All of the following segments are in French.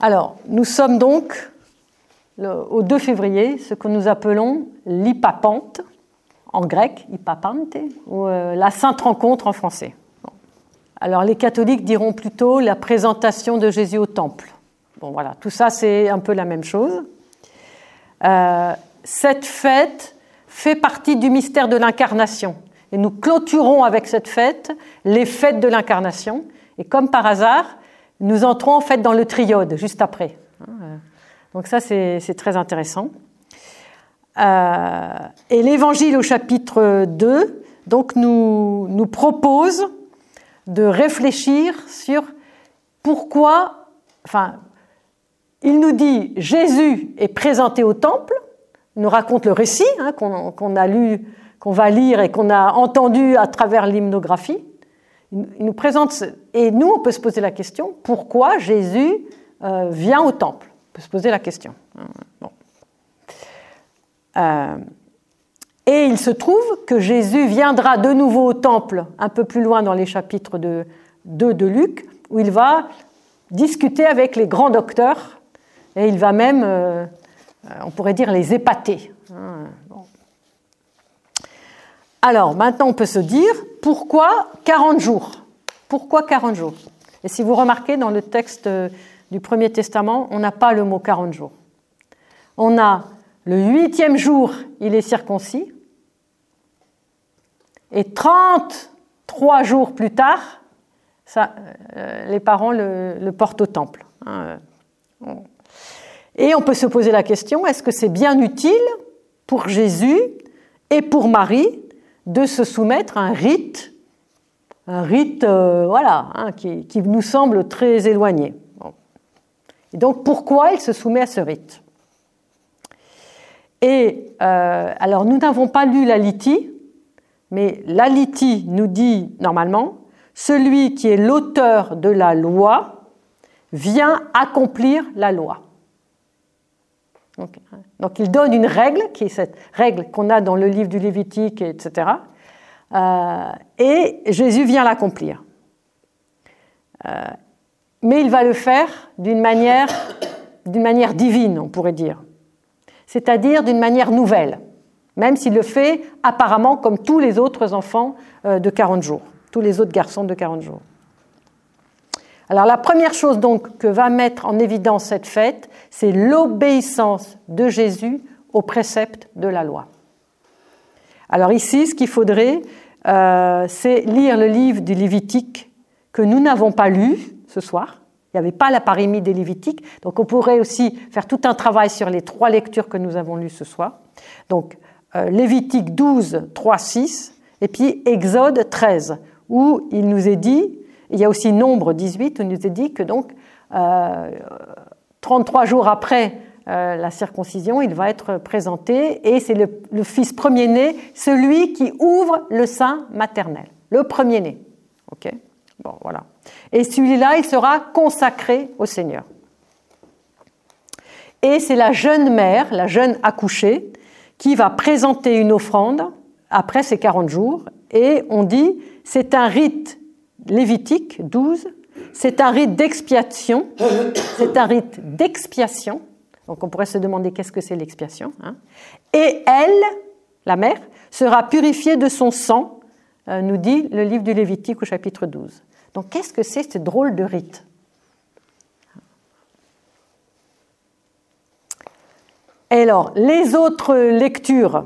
Alors, nous sommes donc au 2 février, ce que nous appelons l'Hypapante, en grec, Hypapante, ou la Sainte Rencontre en français. Bon. Alors, les catholiques diront plutôt la présentation de Jésus au temple. Bon, voilà, tout ça, c'est un peu la même chose. Cette fête fait partie du mystère de l'incarnation. Et nous clôturons avec cette fête les fêtes de l'incarnation. Et comme par hasard, nous entrons en fait dans le triode, juste après. Donc ça, c'est très intéressant. Et l'Évangile au chapitre 2 donc nous propose de réfléchir sur pourquoi... Enfin, il nous dit Jésus est présenté au temple, il nous raconte le récit qu'on a lu, qu'on va lire et qu'on a entendu à travers l'hymnographie. Il nous présente, et nous, on peut se poser la question, pourquoi Jésus vient au temple ? On peut se poser la question. Bon. Et il se trouve que Jésus viendra de nouveau au temple, un peu plus loin dans les chapitres 2 de Luc, où il va discuter avec les grands docteurs, et il va même, on pourrait dire, les épater. Bon. Alors, maintenant, on peut se dire, pourquoi 40 jours ? Pourquoi 40 jours ? Et si vous remarquez, dans le texte du Premier Testament, on n'a pas le mot 40 jours. On a le 8e jour, il est circoncis, et 33 jours plus tard, les parents le portent au temple. Et on peut se poser la question, est-ce que c'est bien utile pour Jésus et pour Marie de se soumettre à un rite qui nous semble très éloigné. Bon. Et donc, pourquoi il se soumet à ce rite ? Et alors, nous n'avons pas lu la Litie, mais la Litie nous dit, normalement, celui qui est l'auteur de la loi vient accomplir la loi. Donc il donne une règle, qui est cette règle qu'on a dans le livre du Lévitique, etc. Et Jésus vient l'accomplir. Mais il va le faire d'une manière divine, on pourrait dire. C'est-à-dire d'une manière nouvelle, même s'il le fait apparemment comme tous les autres enfants de 40 jours, tous les autres garçons de 40 jours. Alors la première chose donc que va mettre en évidence cette fête, c'est l'obéissance de Jésus aux préceptes de la loi. Alors ici, ce qu'il faudrait, c'est lire le livre du Lévitique que nous n'avons pas lu ce soir. Il n'y avait pas la parémie des Lévitiques, donc on pourrait aussi faire tout un travail sur les 3 lectures que nous avons lues ce soir. Donc Lévitique 12, 3, 6, et puis Exode 13, où il nous est dit, il y a aussi Nombre 18, où il nous est dit que donc 33 jours après la circoncision, il va être présenté, et c'est le fils premier-né, celui qui ouvre le sein maternel, le premier-né. Ok ? Bon, voilà. Et celui-là, il sera consacré au Seigneur. Et c'est la jeune mère, la jeune accouchée, qui va présenter une offrande après ces 40 jours, et on dit, c'est un rite lévitique 12, c'est un rite d'expiation, donc on pourrait se demander qu'est-ce que c'est l'expiation, et elle, la mère, sera purifiée de son sang, nous dit le livre du Lévitique au chapitre 12. Donc qu'est-ce que c'est ce drôle de rite ? Et alors, les autres lectures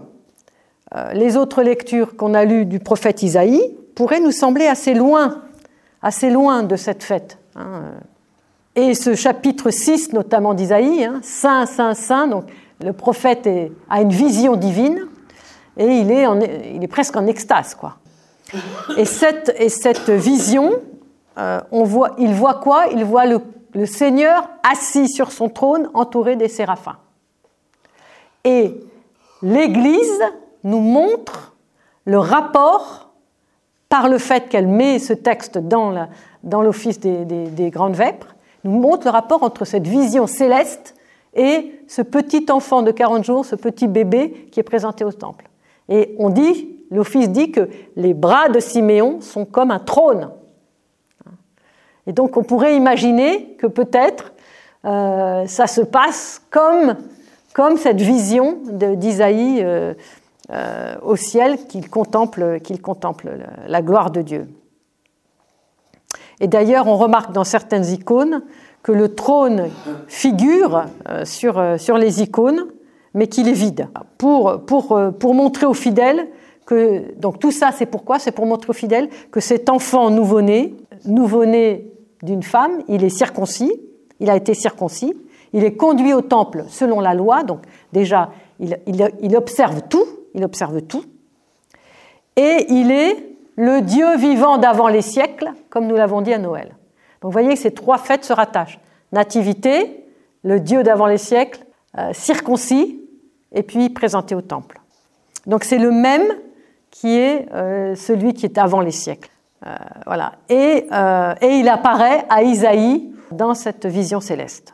qu'on a lues du prophète Isaïe pourraient nous sembler assez loin de cette fête. Et ce chapitre 6, notamment d'Isaïe, Saint, Saint, Saint, donc le prophète a une vision divine et il est presque en extase, quoi. Et cette vision, il voit quoi ? Il voit le Seigneur assis sur son trône, entouré des séraphins. Et l'Église nous montre le rapport, par le fait qu'elle met ce texte dans l'office des grandes vêpres, nous montre le rapport entre cette vision céleste et ce petit enfant de 40 jours, ce petit bébé qui est présenté au temple. Et l'office dit que les bras de Siméon sont comme un trône. Et donc on pourrait imaginer que peut-être ça se passe comme cette vision d'Isaïe au ciel qu'il contemple la gloire de Dieu. Et d'ailleurs, on remarque dans certaines icônes que le trône figure sur les icônes, mais qu'il est vide. Pour montrer aux fidèles que... Donc tout ça, c'est pourquoi ? C'est pour montrer aux fidèles que cet enfant nouveau-né d'une femme, il est circoncis, il a été circoncis, il est conduit au temple selon la loi, donc déjà, il observe tout, et il est le Dieu vivant d'avant les siècles, comme nous l'avons dit à Noël. Donc vous voyez que ces trois fêtes se rattachent. Nativité, le Dieu d'avant les siècles, circoncis, et puis présenté au temple. Donc c'est le même qui est celui qui est avant les siècles. Voilà. Et il apparaît à Isaïe dans cette vision céleste.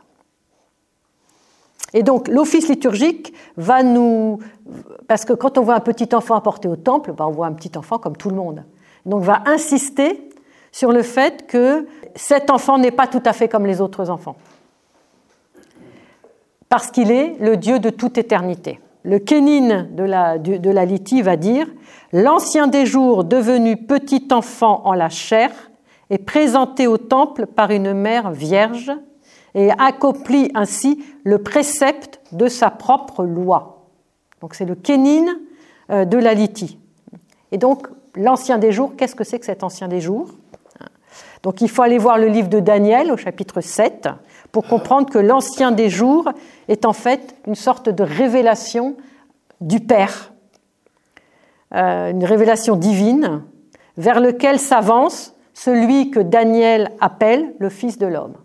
Et donc l'office liturgique va nous... Parce que quand on voit un petit enfant apporté au temple, on voit un petit enfant comme tout le monde. Donc va insister sur le fait que cet enfant n'est pas tout à fait comme les autres enfants. Parce qu'il est le Dieu de toute éternité. Le Kénine de la Lyti va dire « L'ancien des jours, devenu petit enfant en la chair, est présenté au temple par une mère vierge et accomplit ainsi le précepte de sa propre loi. » Donc c'est le Kénine de la Lyti. Et donc, l'ancien des jours, qu'est-ce que c'est que cet ancien des jours ? Donc il faut aller voir le livre de Daniel au chapitre 7 pour comprendre que l'ancien des jours est en fait une sorte de révélation du Père, une révélation divine vers lequel s'avance celui que Daniel appelle le Fils de l'homme.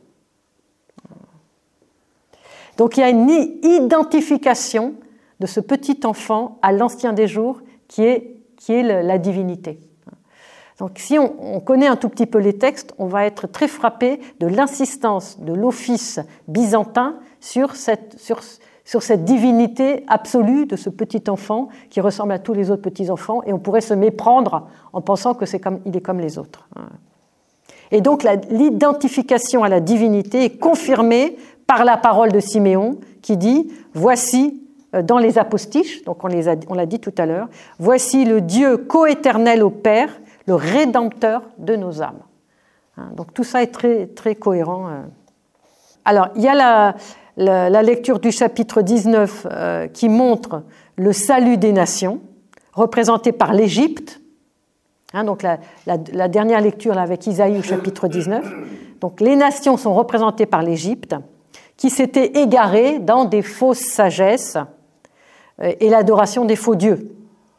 Donc il y a une identification de ce petit enfant à l'ancien des jours qui est la divinité. Donc si on connaît un tout petit peu les textes, on va être très frappé de l'insistance de l'office byzantin sur cette divinité absolue de ce petit enfant qui ressemble à tous les autres petits enfants, et on pourrait se méprendre en pensant qu'il est comme les autres. Et donc l'identification à la divinité est confirmée par la parole de Siméon qui dit « Voici, dans les apostiches, donc on l'a dit tout à l'heure, voici le Dieu coéternel au Père, le Rédempteur de nos âmes. » Donc tout ça est très, très cohérent. Alors, il y a la lecture du chapitre 19 qui montre le salut des nations, représenté par l'Égypte. Donc la dernière lecture là, avec Isaïe au chapitre 19. Donc les nations sont représentées par l'Égypte, qui s'était égarée dans des fausses sagesses et l'adoration des faux dieux.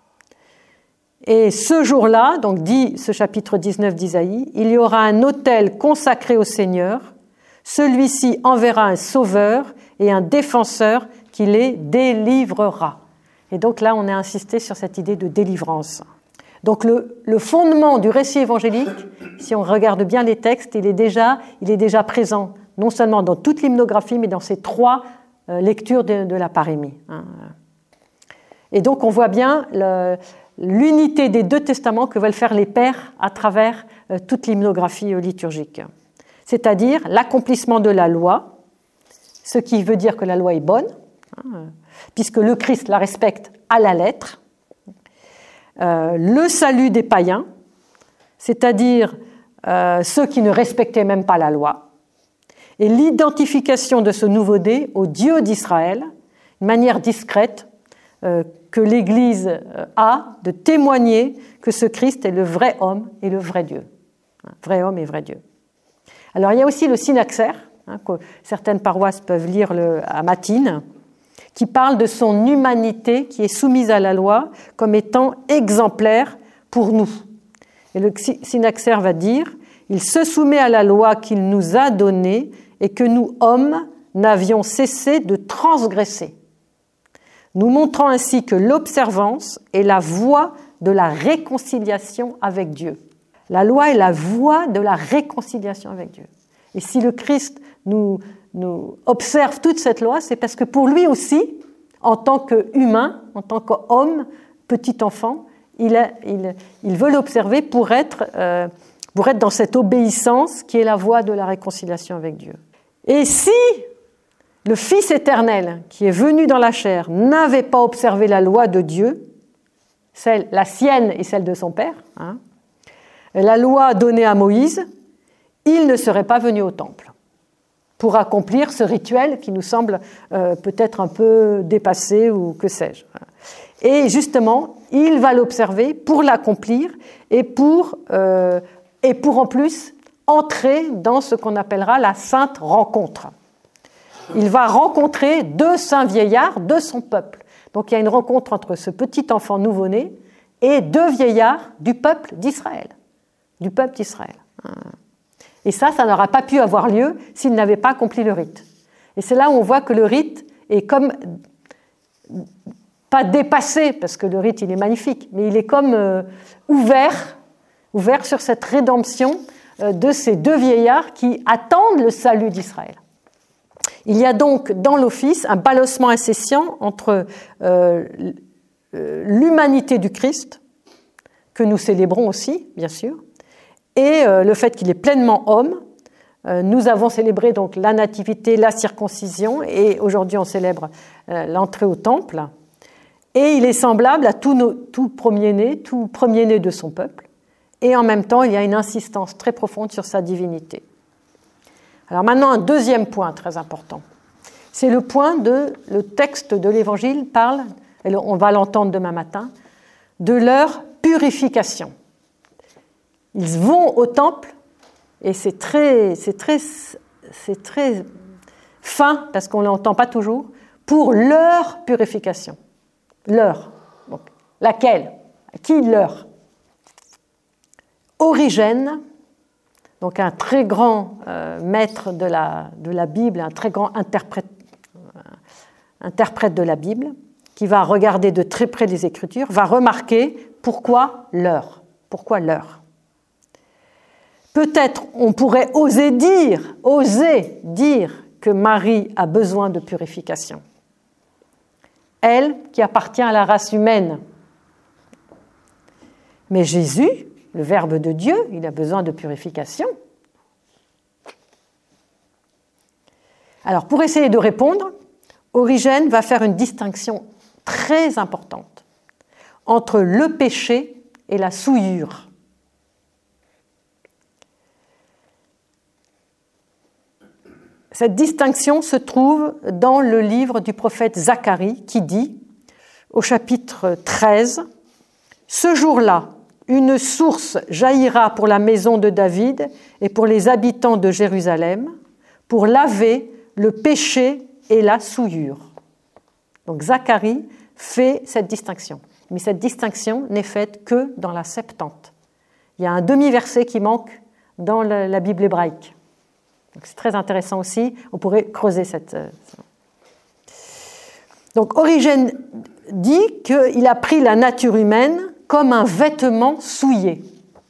Et ce jour-là, donc dit ce chapitre 19 d'Isaïe, il y aura un autel consacré au Seigneur, celui-ci enverra un sauveur et un défenseur qui les délivrera. Et donc là, on a insisté sur cette idée de délivrance. Donc le fondement du récit évangélique, si on regarde bien les textes, il est déjà présent, non seulement dans toute l'hymnographie, mais dans ces trois lectures de la parémie. Et donc on voit bien l'unité des deux testaments que veulent faire les pères à travers toute l'hymnographie liturgique. C'est-à-dire l'accomplissement de la loi, ce qui veut dire que la loi est bonne, puisque le Christ la respecte à la lettre, le salut des païens, c'est-à-dire ceux qui ne respectaient même pas la loi, et l'identification de ce nouveau-né au Dieu d'Israël, une manière discrète que l'Église a de témoigner que ce Christ est le vrai homme et le vrai Dieu. Vrai homme et vrai Dieu. Alors il y a aussi le synaxaire, que certaines paroisses peuvent lire à Matines, qui parle de son humanité qui est soumise à la loi comme étant exemplaire pour nous. Et le synaxaire va dire « Il se soumet à la loi qu'il nous a donnée et que nous, hommes, n'avions cessé de transgresser, nous montrant ainsi que l'observance est la voie de la réconciliation avec Dieu. » La loi est la voie de la réconciliation avec Dieu. Et si le Christ nous observe toute cette loi, c'est parce que pour lui aussi, en tant qu'humain, en tant qu'homme, petit enfant, il veut l'observer pour être dans cette obéissance qui est la voie de la réconciliation avec Dieu. Et si le Fils éternel, qui est venu dans la chair, n'avait pas observé la loi de Dieu, la sienne et celle de son Père, la loi donnée à Moïse, il ne serait pas venu au temple pour accomplir ce rituel qui nous semble peut-être un peu dépassé ou que sais-je. Et justement, il va l'observer pour l'accomplir et pour en plus entrer dans ce qu'on appellera la sainte rencontre. Il va rencontrer 2 saints vieillards de son peuple. Donc il y a une rencontre entre ce petit enfant nouveau-né et 2 vieillards du peuple d'Israël. Du peuple d'Israël. Et ça n'aura pas pu avoir lieu s'il n'avait pas accompli le rite. Et c'est là où on voit que le rite est comme, pas dépassé, parce que le rite il est magnifique, mais il est comme ouvert sur cette rédemption de ces 2 vieillards qui attendent le salut d'Israël. Il y a donc dans l'office un balancement incessant entre l'humanité du Christ, que nous célébrons aussi, bien sûr, et le fait qu'il est pleinement homme. Nous avons célébré donc la nativité, la circoncision, et aujourd'hui on célèbre l'entrée au temple. Et il est semblable à tout premier-né de son peuple. Et en même temps, il y a une insistance très profonde sur sa divinité. Alors maintenant, un deuxième point très important. C'est le point le texte de l'Évangile parle, et on va l'entendre demain matin, de leur purification. Ils vont au temple, et c'est très fin, parce qu'on ne l'entend pas toujours, pour leur purification. Leur. Donc, laquelle? Qui leur? Origène, donc un très grand maître de la Bible, un très grand interprète de la Bible, qui va regarder de très près les Écritures, va remarquer pourquoi leur. Pourquoi leur? Peut-être on pourrait oser dire que Marie a besoin de purification. Elle qui appartient à la race humaine. Mais Jésus, le Verbe de Dieu, il a besoin de purification. Alors, pour essayer de répondre, Origène va faire une distinction très importante entre le péché et la souillure. Cette distinction se trouve dans le livre du prophète Zacharie qui dit, au chapitre 13, « Ce jour-là, une source jaillira pour la maison de David et pour les habitants de Jérusalem, pour laver le péché et la souillure. » Donc Zacharie fait cette distinction. Mais cette distinction n'est faite que dans la Septante. Il y a un demi-verset qui manque dans la Bible hébraïque. Donc c'est très intéressant aussi, on pourrait creuser cette... Donc Origène dit qu'il a pris la nature humaine comme un vêtement souillé.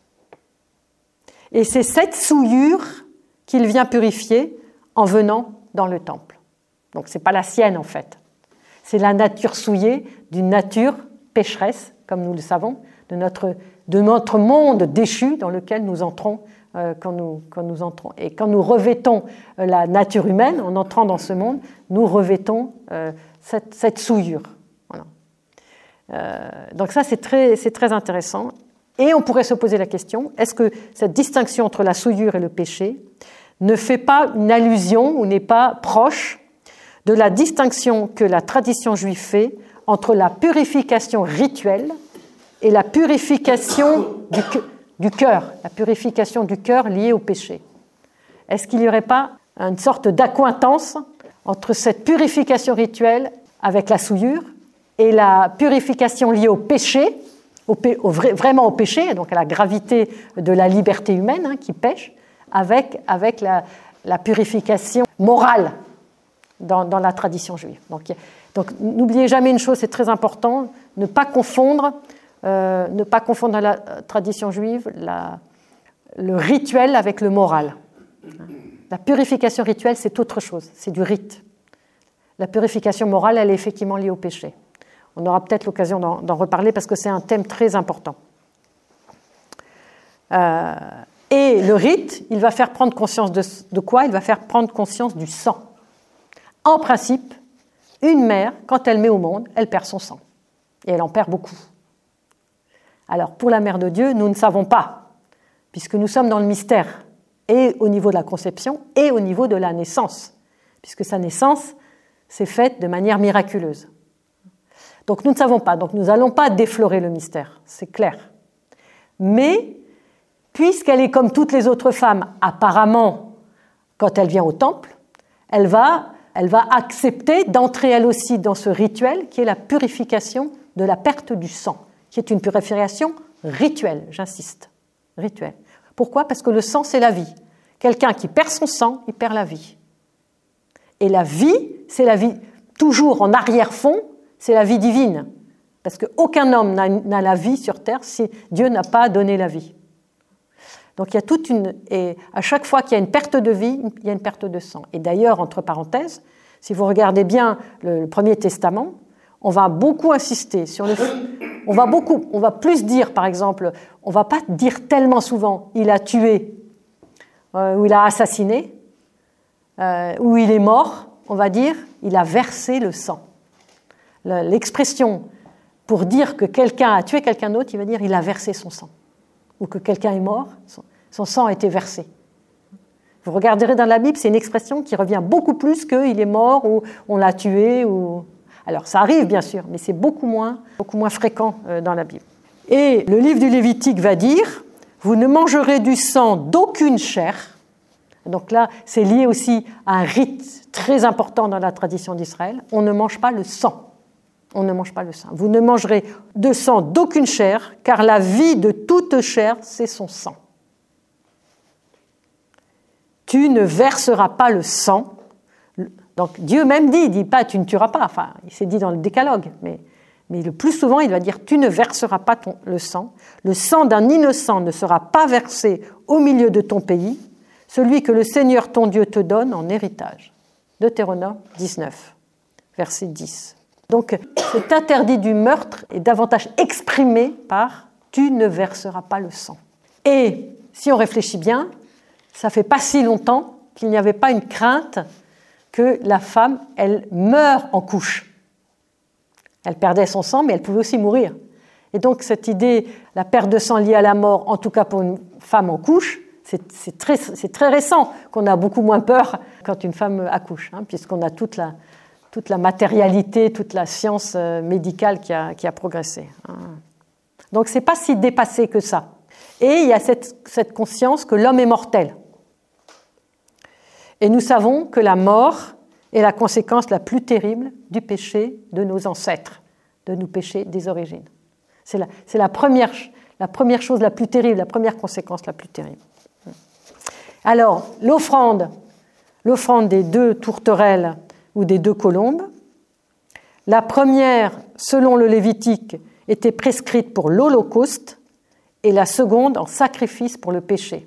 Et c'est cette souillure qu'il vient purifier en venant dans le temple. Donc ce n'est pas la sienne en fait. C'est la nature souillée d'une nature pécheresse, comme nous le savons, de notre monde déchu dans lequel nous entrons quand nous entrons. Et quand nous revêtons la nature humaine, en entrant dans ce monde, nous revêtons cette souillure. Voilà. Donc ça, c'est très intéressant. Et on pourrait se poser la question, est-ce que cette distinction entre la souillure et le péché ne fait pas une allusion ou n'est pas proche de la distinction que la tradition juive fait entre la purification rituelle et la purification du cœur, la purification du cœur liée au péché? Est-ce qu'il n'y aurait pas une sorte d'accointance entre cette purification rituelle avec la souillure et la purification liée au péché, vraiment au péché, donc à la gravité de la liberté humaine qui pêche, avec la purification morale dans la tradition juive. Donc n'oubliez jamais une chose, c'est très important, ne pas confondre dans la tradition juive le rituel avec le moral. La purification rituelle, c'est autre chose, c'est du rite. La purification morale, elle est effectivement liée au péché. On aura peut-être l'occasion d'en reparler parce que c'est un thème très important. Et le rite, il va faire prendre conscience de quoi? Il va faire prendre conscience du sang. En principe, une mère, quand elle met au monde, elle perd son sang. Et elle en perd beaucoup. Alors, pour la Mère de Dieu, nous ne savons pas, puisque nous sommes dans le mystère, et au niveau de la conception, et au niveau de la naissance, puisque sa naissance s'est faite de manière miraculeuse. Donc, nous ne savons pas. Donc, nous n'allons pas déflorer le mystère, c'est clair. Mais, puisqu'elle est comme toutes les autres femmes, apparemment, quand elle vient au temple, elle va accepter d'entrer elle aussi dans ce rituel qui est la purification de la perte du sang, qui est une purification rituelle, j'insiste, rituelle. Pourquoi? Parce que le sang, c'est la vie. Quelqu'un qui perd son sang, il perd la vie. Et la vie, c'est la vie, toujours en arrière-fond, c'est la vie divine. Parce qu'aucun homme n'a la vie sur terre si Dieu n'a pas donné la vie. Donc il y a toute une... Et à chaque fois qu'il y a une perte de vie, il y a une perte de sang. Et d'ailleurs, entre parenthèses, si vous regardez bien le Premier Testament, on va beaucoup insister sur le... On va plus dire, par exemple, on ne va pas dire tellement souvent « il a tué » ou « il a assassiné » ou « il est mort », on va dire « il a versé le sang ». L'expression pour dire que quelqu'un a tué quelqu'un d'autre, il va dire « il a versé son sang » ou que quelqu'un est mort, son sang a été versé. Vous regarderez dans la Bible, c'est une expression qui revient beaucoup plus que « il est mort » ou « on l'a tué » ou... Alors, ça arrive, bien sûr, mais c'est beaucoup moins fréquent dans la Bible. Et le livre du Lévitique va dire « Vous ne mangerez du sang d'aucune chair ». Donc là, c'est lié aussi à un rite très important dans la tradition d'Israël. On ne mange pas le sang. On ne mange pas le sang. Vous ne mangerez de sang d'aucune chair, car la vie de toute chair, c'est son sang. Tu ne verseras pas le sang. Donc Dieu même dit, il ne dit pas tu ne tueras pas, enfin il s'est dit dans le décalogue, mais le plus souvent il va dire tu ne verseras pas le sang d'un innocent ne sera pas versé au milieu de ton pays, celui que le Seigneur ton Dieu te donne en héritage. Deutéronome 19, verset 10. Donc cet interdit du meurtre est davantage exprimé par tu ne verseras pas le sang. Et si on réfléchit bien, ça fait pas si longtemps qu'il n'y avait pas une crainte que la femme, elle meurt en couche. Elle perdait son sang, mais elle pouvait aussi mourir. Et donc cette idée, la perte de sang liée à la mort, en tout cas pour une femme en couche, c'est très récent qu'on a beaucoup moins peur quand une femme accouche, puisqu'on a toute la matérialité, toute la science médicale qui a progressé. Donc c'est pas si dépassé que ça. Et il y a cette conscience que l'homme est mortel. Et nous savons que la mort est la conséquence la plus terrible du péché de nos ancêtres, de nos péchés des origines. C'est la première chose la plus terrible, la première conséquence la plus terrible. Alors, l'offrande des 2 tourterelles ou des 2 colombes, la première, selon le Lévitique, était prescrite pour l'Holocauste et la seconde en sacrifice pour le péché.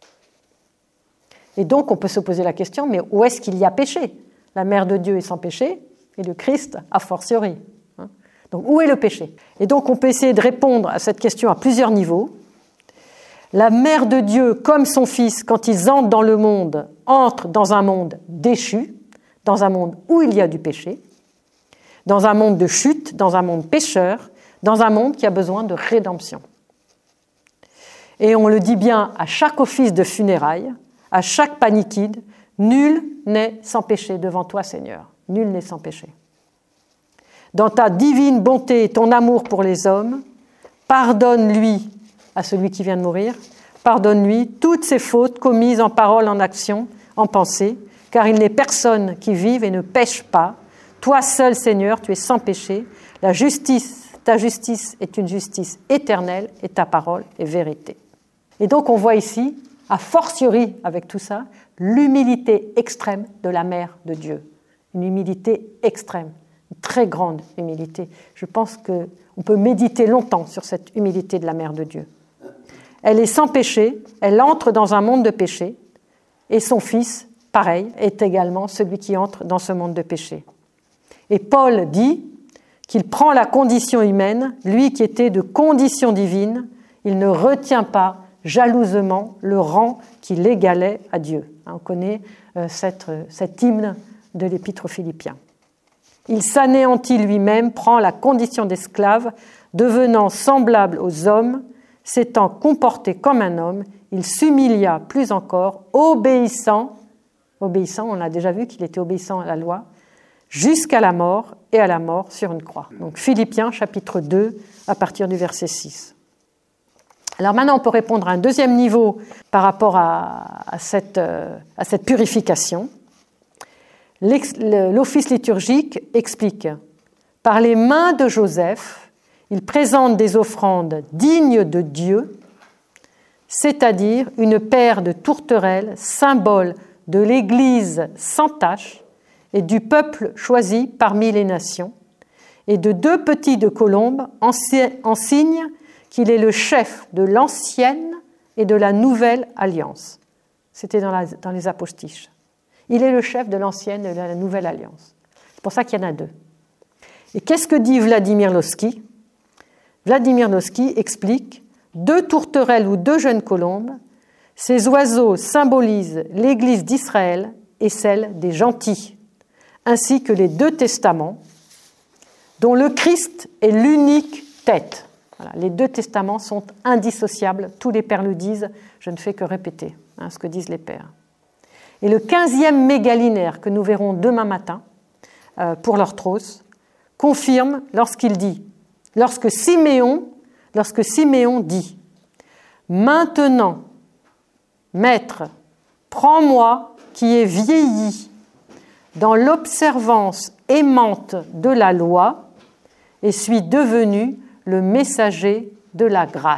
Et donc, on peut se poser la question, mais où est-ce qu'il y a péché? La Mère de Dieu est sans péché, et le Christ a fortiori. Donc, où est le péché? Et donc, on peut essayer de répondre à cette question à plusieurs niveaux. La Mère de Dieu, comme son Fils, quand ils entrent dans le monde, entrent dans un monde déchu, dans un monde où il y a du péché, dans un monde de chute, dans un monde pécheur, dans un monde qui a besoin de rédemption. Et on le dit bien à chaque office de funérailles, à chaque paniquide, nul n'est sans péché devant toi, Seigneur. Nul n'est sans péché. Dans ta divine bonté et ton amour pour les hommes, pardonne-lui, à celui qui vient de mourir, pardonne-lui toutes ses fautes commises en parole, en action, en pensée, car il n'est personne qui vive et ne pêche pas. Toi seul, Seigneur, tu es sans péché. Ta justice est une justice éternelle et ta parole est vérité. Et donc on voit ici, a fortiori avec tout ça, l'humilité extrême de la Mère de Dieu. Une humilité extrême, une très grande humilité. Je pense qu'on peut méditer longtemps sur cette humilité de la Mère de Dieu. Elle est sans péché, elle entre dans un monde de péché, et son Fils, pareil, est également celui qui entre dans ce monde de péché. Et Paul dit qu'il prend la condition humaine, lui qui était de condition divine, il ne retient pas jalousement le rang qui l'égalait à Dieu. On connaît cet hymne de l'Épître aux Philippiens. Il s'anéantit lui-même, prend la condition d'esclave, devenant semblable aux hommes, s'étant comporté comme un homme, il s'humilia plus encore, obéissant, on a déjà vu qu'il était obéissant à la loi, jusqu'à la mort et à la mort sur une croix. Donc Philippiens chapitre 2 à partir du verset 6. Alors maintenant on peut répondre à un deuxième niveau par rapport à cette purification. L'office liturgique explique « Par les mains de Joseph, il présente des offrandes dignes de Dieu, c'est-à-dire une paire de tourterelles, symbole de l'Église sans tache et du peuple choisi parmi les nations, et de 2 petits de colombe en signe qu'il est le chef de l'ancienne et de la nouvelle alliance. » C'était dans les apostiches. Il est le chef de l'ancienne et de la nouvelle alliance. C'est pour ça qu'il y en a 2. Et qu'est-ce que dit Vladimir Lossky ? Vladimir Lossky explique « 2 tourterelles ou 2 jeunes colombes, ces oiseaux symbolisent l'Église d'Israël et celle des gentils, ainsi que les 2 testaments, dont le Christ est l'unique tête. » Voilà, les 2 testaments sont indissociables. Tous les pères le disent, je ne fais que répéter ce que disent les pères. Et le 15e mégalinéaire que nous verrons demain matin pour l'Orthros confirme lorsqu'il dit, lorsque Siméon dit « Maintenant, Maître, prends-moi qui ai vieilli dans l'observance aimante de la loi et suis devenu le messager de la grâce. »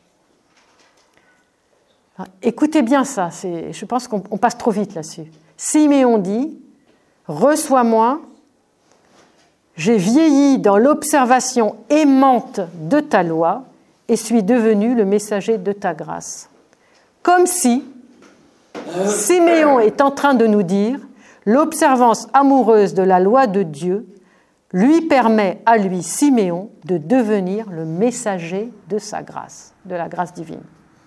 Écoutez bien ça, je pense qu'on passe trop vite là-dessus. Siméon dit « Reçois-moi, j'ai vieilli dans l'observation aimante de ta loi et suis devenu le messager de ta grâce. » Comme si Siméon est en train de nous dire « L'observance amoureuse de la loi de Dieu lui permet à lui, Siméon, de devenir le messager de sa grâce, de la grâce divine. »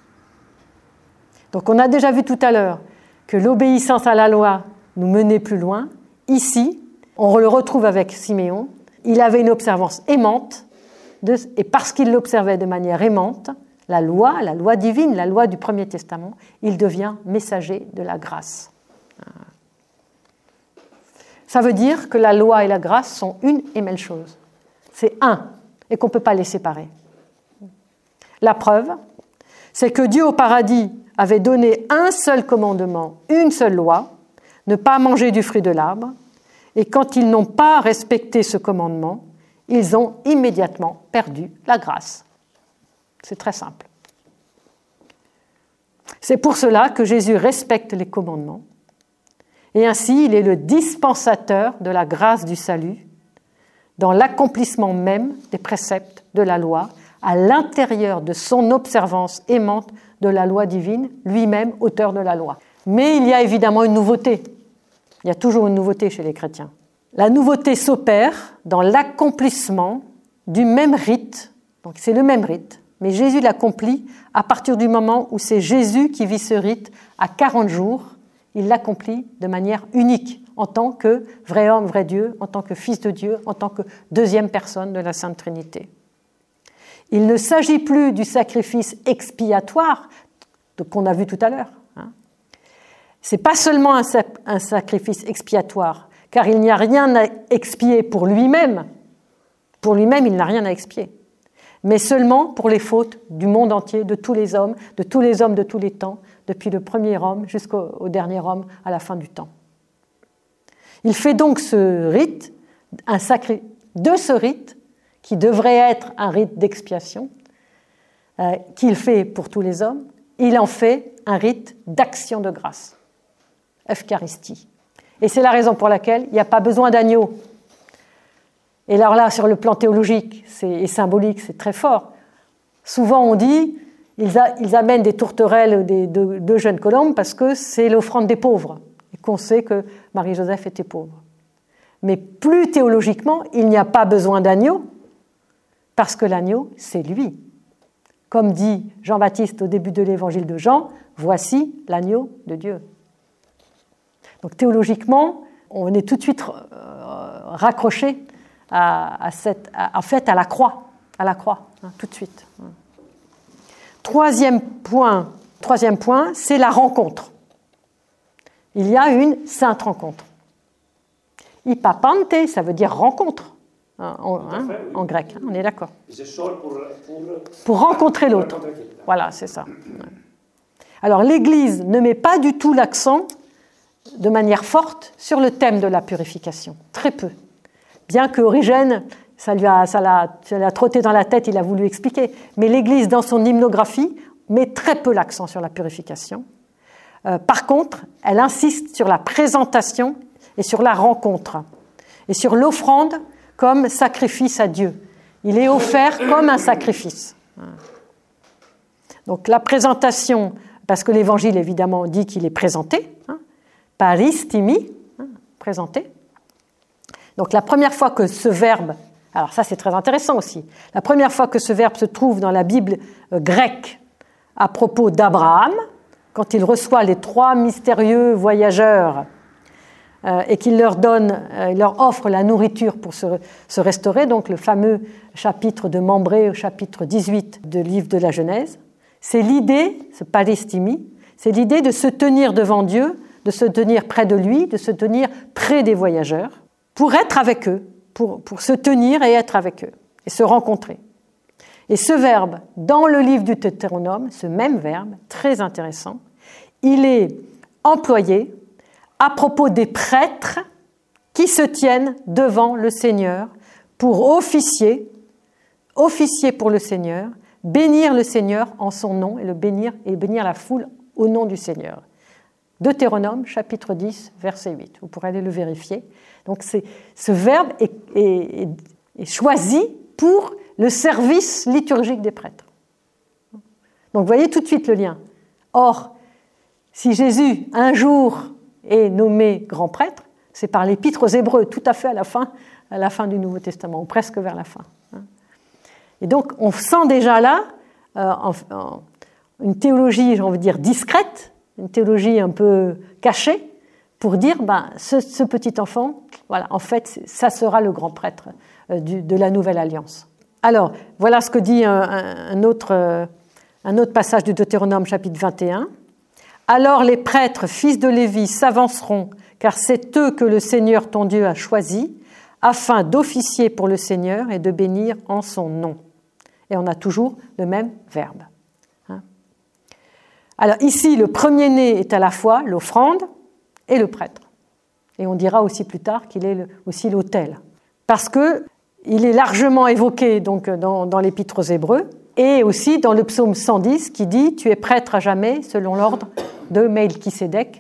Donc on a déjà vu tout à l'heure que l'obéissance à la loi nous menait plus loin. Ici, on le retrouve avec Siméon. Il avait une observance aimante, et parce qu'il l'observait de manière aimante, la loi divine, la loi du Premier Testament, il devient messager de la grâce. Ça veut dire que la loi et la grâce sont une et même chose. C'est un, et qu'on ne peut pas les séparer. La preuve, c'est que Dieu au paradis avait donné un seul commandement, une seule loi, ne pas manger du fruit de l'arbre, et quand ils n'ont pas respecté ce commandement, ils ont immédiatement perdu la grâce. C'est très simple. C'est pour cela que Jésus respecte les commandements, et ainsi il est le dispensateur de la grâce du salut, dans l'accomplissement même des préceptes de la loi, à l'intérieur de son observance aimante de la loi divine, lui-même auteur de la loi. Mais il y a évidemment une nouveauté. Il y a toujours une nouveauté chez les chrétiens. La nouveauté s'opère dans l'accomplissement du même rite. Donc c'est le même rite, mais Jésus l'accomplit à partir du moment où c'est Jésus qui vit ce rite à 40 jours. Il l'accomplit de manière unique, en tant que vrai homme, vrai Dieu, en tant que fils de Dieu, en tant que deuxième personne de la Sainte Trinité. Il ne s'agit plus du sacrifice expiatoire qu'on a vu tout à l'heure. Ce n'est pas seulement un sacrifice expiatoire, car il n'y a rien à expier pour lui-même. Pour lui-même, il n'a rien à expier. Mais seulement pour les fautes du monde entier, de tous les hommes de tous les temps, depuis le premier homme jusqu'au dernier homme à la fin du temps. Il fait donc ce rite, de ce rite, qui devrait être un rite d'expiation, qu'il fait pour tous les hommes, il en fait un rite d'action de grâce, Eucharistie. Et c'est la raison pour laquelle il n'y a pas besoin d'agneau. Et alors là, sur le plan théologique et symbolique, c'est très fort. Souvent on dit, ils amènent des tourterelles, deux jeunes colombes, parce que c'est l'offrande des pauvres, et qu'on sait que Marie-Joseph était pauvre. Mais plus théologiquement, il n'y a pas besoin d'agneau, parce que l'agneau, c'est lui. comme dit Jean-Baptiste au début de l'évangile de Jean, voici l'agneau de Dieu. Donc théologiquement, on est tout de suite raccroché à la croix, tout de suite. Troisième point, c'est la rencontre. Il y a une sainte rencontre. Hypapante, ça veut dire rencontre, en grec, on est d'accord. Pour rencontrer l'autre. Voilà, c'est ça. Alors l'Église ne met pas du tout l'accent de manière forte sur le thème de la purification, très peu. Bien que Origène, ça l'a trotté dans la tête, il a voulu expliquer. Mais l'Église, dans son hymnographie, met très peu l'accent sur la purification. Par contre, elle insiste sur la présentation et sur la rencontre, et sur l'offrande comme sacrifice à Dieu. Il est offert comme un sacrifice. Donc la présentation, parce que l'Évangile évidemment dit qu'il est présenté, paristimi, présenté. Donc la première fois que ce verbe, alors ça c'est très intéressant aussi, la première fois que ce verbe se trouve dans la Bible grecque à propos d'Abraham, quand il reçoit les 3 mystérieux voyageurs et qu'il leur offre la nourriture pour se restaurer, donc le fameux chapitre de Mambré au chapitre 18 du livre de la Genèse, c'est l'idée, ce paristimi, c'est l'idée de se tenir devant Dieu, de se tenir près de lui, de se tenir près des voyageurs, pour être avec eux, pour se tenir et être avec eux, et se rencontrer. Et ce verbe, dans le livre du Deutéronome, ce même verbe, très intéressant, il est employé à propos des prêtres qui se tiennent devant le Seigneur pour officier pour le Seigneur, bénir le Seigneur en son nom et bénir la foule au nom du Seigneur. Deutéronome, chapitre 10, verset 8. Vous pourrez aller le vérifier. Donc ce verbe est choisi pour le service liturgique des prêtres. Donc vous voyez tout de suite le lien. Or, si Jésus, un jour, est nommé grand prêtre, c'est par l'Épître aux Hébreux, tout à fait à la fin du Nouveau Testament, ou presque vers la fin. Et donc, on sent déjà là une théologie, j'ai envie de dire, discrète, une théologie un peu cachée, pour dire, ce petit enfant, voilà, en fait, ça sera le grand prêtre de la Nouvelle Alliance. Alors, voilà ce que dit un autre passage du Deutéronome, chapitre 21. « Alors les prêtres, fils de Lévi, s'avanceront, car c'est eux que le Seigneur ton Dieu a choisis, afin d'officier pour le Seigneur et de bénir en son nom. » Et on a toujours le même verbe. Alors ici, le premier-né est à la fois l'offrande et le prêtre. Et on dira aussi plus tard qu'il est aussi l'autel. Parce qu'il est largement évoqué donc, dans l'Épître aux Hébreux, et aussi dans le psaume 110 qui dit « Tu es prêtre à jamais selon l'ordre de Melchisédek »,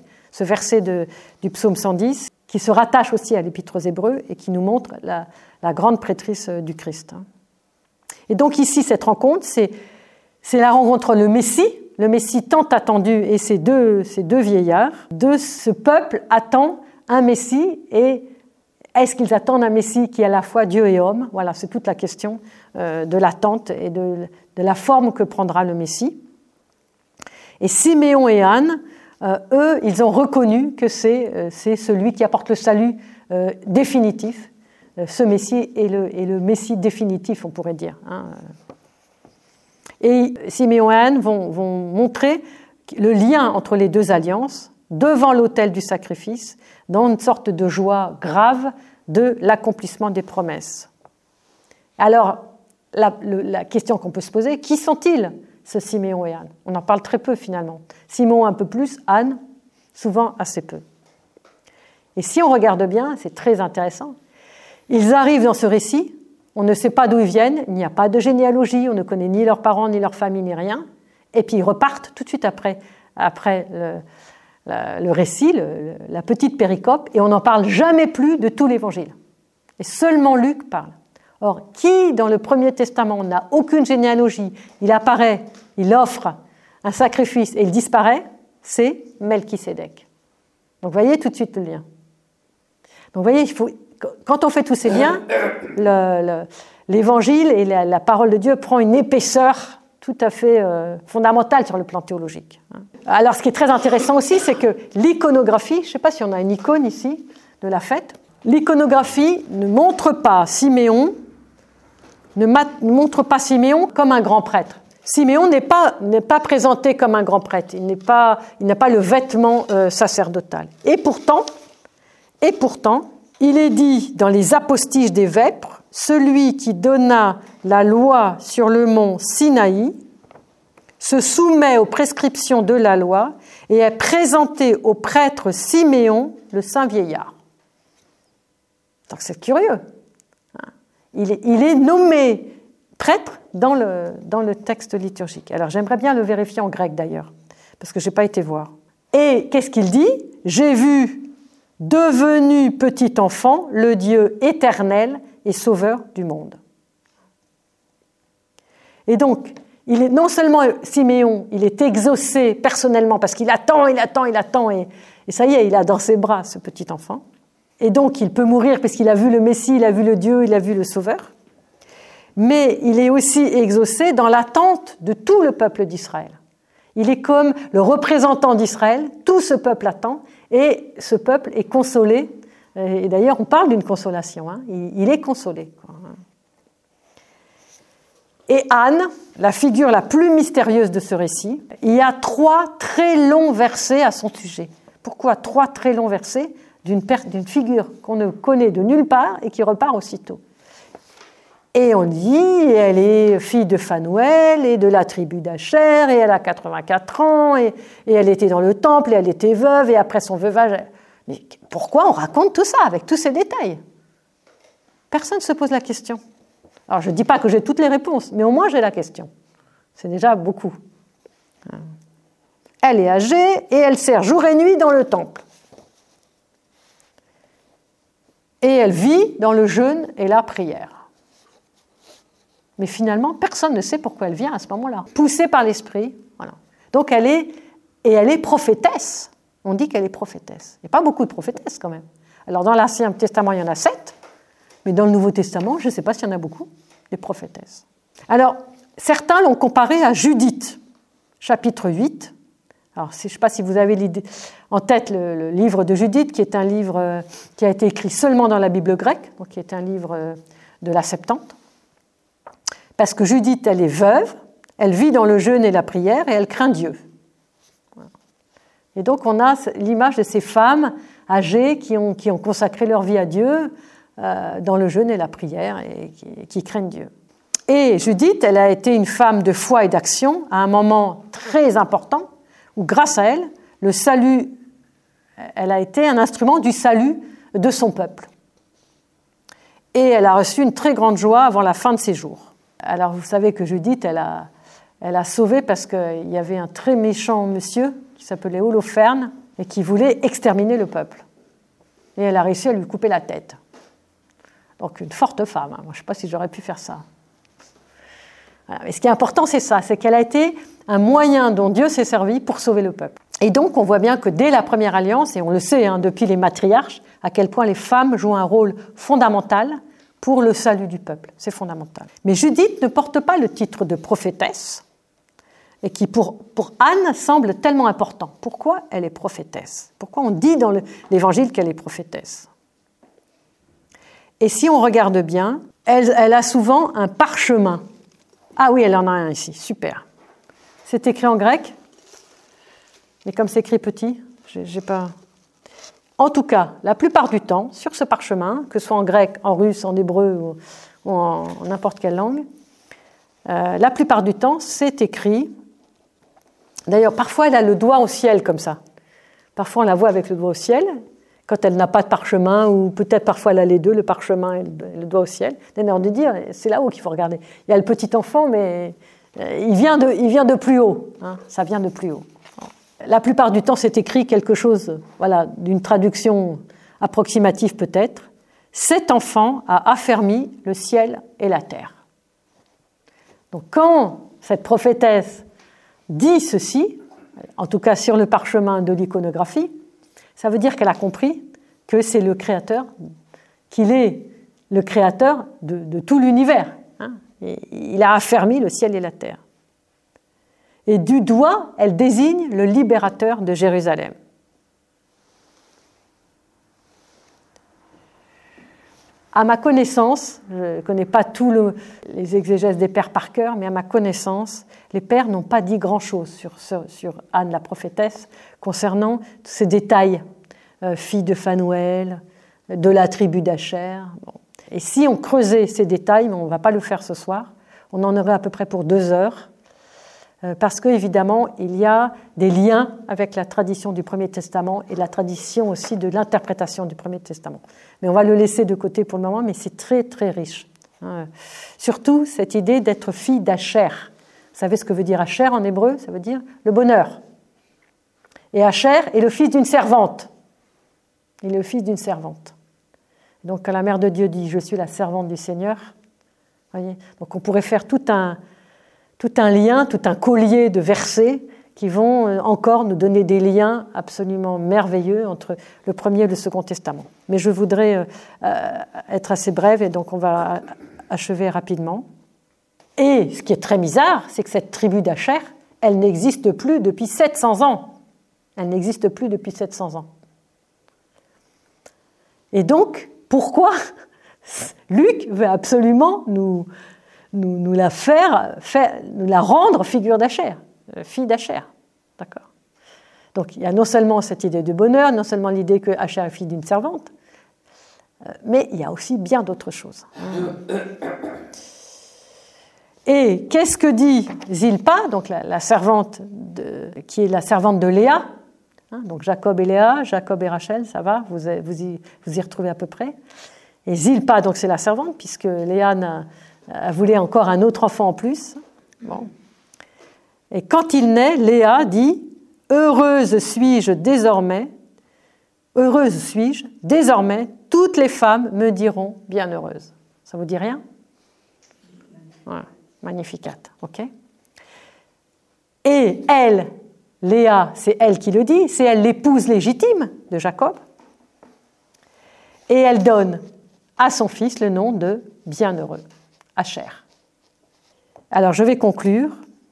ce verset du psaume 110 qui se rattache aussi à l'Épître aux Hébreux et qui nous montre la grande prêtrise du Christ. Et donc ici, cette rencontre, c'est la rencontre le Messie tant attendu, et ces deux vieillards, de ce peuple attend un Messie, et est-ce qu'ils attendent un Messie qui est à la fois Dieu et homme ? Voilà, c'est toute la question de l'attente et de la forme que prendra le Messie. Et Siméon et Anne, eux, ils ont reconnu que c'est celui qui apporte le salut définitif. Ce Messie est le Messie définitif, on pourrait dire. Et Siméon et Anne vont montrer le lien entre les deux alliances devant l'autel du sacrifice, dans une sorte de joie grave de l'accomplissement des promesses. Alors, la question qu'on peut se poser, qui sont-ils, ce Siméon et Anne ? On en parle très peu finalement. Simon un peu plus, Anne souvent assez peu. Et si on regarde bien, c'est très intéressant. Ils arrivent dans ce récit, on ne sait pas d'où ils viennent, il n'y a pas de généalogie, on ne connaît ni leurs parents, ni leur famille, ni rien. Et puis ils repartent tout de suite après le récit, la petite péricope, et on n'en parle jamais plus de tout l'Évangile. Et seulement Luc parle. Or, qui dans le Premier Testament n'a aucune généalogie, il apparaît, il offre un sacrifice et il disparaît, c'est Melchisédek. Donc vous voyez tout de suite le lien. Donc vous voyez, quand on fait tous ces liens, l'Évangile et la parole de Dieu prend une épaisseur tout à fait fondamentale sur le plan théologique. Alors, ce qui est très intéressant aussi, c'est que l'iconographie, je ne sais pas si on a une icône ici de la fête, l'iconographie ne montre pas Siméon comme un grand prêtre. Siméon n'est pas présenté comme un grand prêtre, il n'a pas le vêtement sacerdotal. Et pourtant, il est dit dans les Apostiches des Vêpres, celui qui donna la loi sur le mont Sinaï se soumet aux prescriptions de la loi et est présenté au prêtre Siméon, le saint vieillard. Donc c'est curieux. Il est nommé prêtre dans le texte liturgique. Alors j'aimerais bien le vérifier en grec d'ailleurs, parce que je n'ai pas été voir. Et qu'est-ce qu'il dit ? J'ai vu, devenu petit enfant, le Dieu éternel et sauveur du monde. Et donc, non seulement Siméon, il est exaucé personnellement, parce qu'il attend, et ça y est, il a dans ses bras ce petit enfant. Et donc, il peut mourir parce qu'il a vu le Messie, il a vu le Dieu, il a vu le Sauveur. Mais il est aussi exaucé dans l'attente de tout le peuple d'Israël. Il est comme le représentant d'Israël, tout ce peuple attend, et ce peuple est consolé. Et d'ailleurs, on parle d'une consolation, hein. Il est consolé. Et Anne, la figure la plus mystérieuse de ce récit, il y a 3 très longs versets à son sujet. Pourquoi 3 très longs versets d'une figure qu'on ne connaît de nulle part et qui repart aussitôt? Et on dit, elle est fille de Phanuel et de la tribu d'Acher, et elle a 84 ans, et elle était dans le temple, et elle était veuve, et après son veuvage... Mais pourquoi on raconte tout ça, avec tous ces détails? Personne ne se pose la question. Alors, je ne dis pas que j'ai toutes les réponses, mais au moins j'ai la question. C'est déjà beaucoup. Elle est âgée, et elle sert jour et nuit dans le temple. Et elle vit dans le jeûne et la prière. Mais finalement, personne ne sait pourquoi elle vient à ce moment-là. Poussée par l'esprit. Voilà. Donc elle est prophétesse. On dit qu'elle est prophétesse. Il n'y a pas beaucoup de prophétesses quand même. Alors dans l'Ancien Testament, il y en a 7. Mais dans le Nouveau Testament, je ne sais pas s'il y en a beaucoup, des prophétesses. Alors, certains l'ont comparée à Judith, chapitre 8. Alors, je ne sais pas si vous avez en tête le livre de Judith, qui est un livre qui a été écrit seulement dans la Bible grecque, donc qui est un livre de la Septante. Parce que Judith, elle est veuve, elle vit dans le jeûne et la prière, et elle craint Dieu. Et donc, on a l'image de ces femmes âgées qui ont consacré leur vie à Dieu dans le jeûne et la prière, et qui craignent Dieu. Et Judith, elle a été une femme de foi et d'action à un moment très important, où grâce à elle, le salut, elle a été un instrument du salut de son peuple. Et elle a reçu une très grande joie avant la fin de ses jours. Alors vous savez que Judith, elle a sauvé parce qu'il y avait un très méchant monsieur qui s'appelait Holoferne et qui voulait exterminer le peuple. Et elle a réussi à lui couper la tête. Donc une forte femme, hein. Moi, je ne sais pas si j'aurais pu faire ça. Voilà. Mais ce qui est important, c'est ça, c'est qu'elle a été un moyen dont Dieu s'est servi pour sauver le peuple. Et donc on voit bien que dès la première alliance, et on le sait hein, depuis les matriarches, à quel point les femmes jouent un rôle fondamental pour le salut du peuple. C'est fondamental. Mais Judith ne porte pas le titre de prophétesse, et qui pour Anne semble tellement important. Pourquoi elle est prophétesse? Pourquoi on dit dans l'Évangile qu'elle est prophétesse? Et si on regarde bien, elle a souvent un parchemin. Ah oui, elle en a un ici, super. C'est écrit en grec, mais comme c'est écrit petit, j'ai pas... En tout cas, la plupart du temps, sur ce parchemin, que ce soit en grec, en russe, en hébreu ou en n'importe quelle langue, la plupart du temps, c'est écrit. D'ailleurs, parfois, elle a le doigt au ciel, comme ça. Parfois, on la voit avec le doigt au ciel, quand elle n'a pas de parchemin, ou peut-être parfois elle a les deux, le parchemin et le doigt au ciel. D'ailleurs, de dire, c'est là-haut qu'il faut regarder. Il y a le petit enfant, mais il vient de plus haut. Hein, ça vient de plus haut. La plupart du temps, c'est écrit quelque chose, voilà, d'une traduction approximative peut-être. Cet enfant a affermi le ciel et la terre. Donc quand cette prophétesse dit ceci, en tout cas sur le parchemin de l'iconographie, ça veut dire qu'elle a compris que c'est le Créateur, qu'il est le Créateur de tout l'univers. Hein. Et il a affermi le ciel et la terre. et du doigt, elle désigne le libérateur de Jérusalem. À ma connaissance, je ne connais pas tous les exégèses des pères par cœur, mais à ma connaissance, les pères n'ont pas dit grand-chose sur Anne la prophétesse concernant ces détails, fille de Phanuel, de la tribu d'Acher. Bon. Et si on creusait ces détails, mais on ne va pas le faire ce soir, on en aurait à peu près pour 2 heures, parce qu'évidemment, il y a des liens avec la tradition du Premier Testament et la tradition aussi de l'interprétation du Premier Testament. Mais on va le laisser de côté pour le moment, mais c'est très, très riche. Surtout, cette idée d'être fille d'Acher. Vous savez ce que veut dire Acher en hébreu? Ça veut dire le bonheur. Et Acher est le fils d'une servante. Il est le fils d'une servante. Donc, quand la Mère de Dieu dit « Je suis la servante du Seigneur », voyez, donc on pourrait faire tout un lien, tout un collier de versets qui vont encore nous donner des liens absolument merveilleux entre le Premier et le Second Testament. Mais je voudrais être assez brève et donc on va achever rapidement. Et ce qui est très bizarre, c'est que cette tribu d'Acher, elle n'existe plus depuis 700 ans. Elle n'existe plus depuis 700 ans. Et donc, pourquoi Luc veut absolument nous la nous la rendre figure d'Acher, fille d'Acher. D'accord. Donc il y a non seulement cette idée de bonheur, non seulement l'idée que Acher est fille d'une servante, mais il y a aussi bien d'autres choses. Et qu'est-ce que dit Zilpa, donc la servante qui est la servante de Léa, donc Jacob et Léa, Jacob et Rachel, ça va, vous y retrouvez à peu près. Et Zilpa, donc c'est la servante, puisque Léa voulait encore un autre enfant en plus. Bon. Et quand il naît, Léa dit « Heureuse suis-je désormais, toutes les femmes me diront bienheureuse. » Ça vous dit rien? Ouais, Magnificat, ok. Et elle, Léa, c'est elle qui le dit, c'est elle l'épouse légitime de Jacob. Et elle donne à son fils le nom de bienheureux. Acher. Alors, je vais conclure.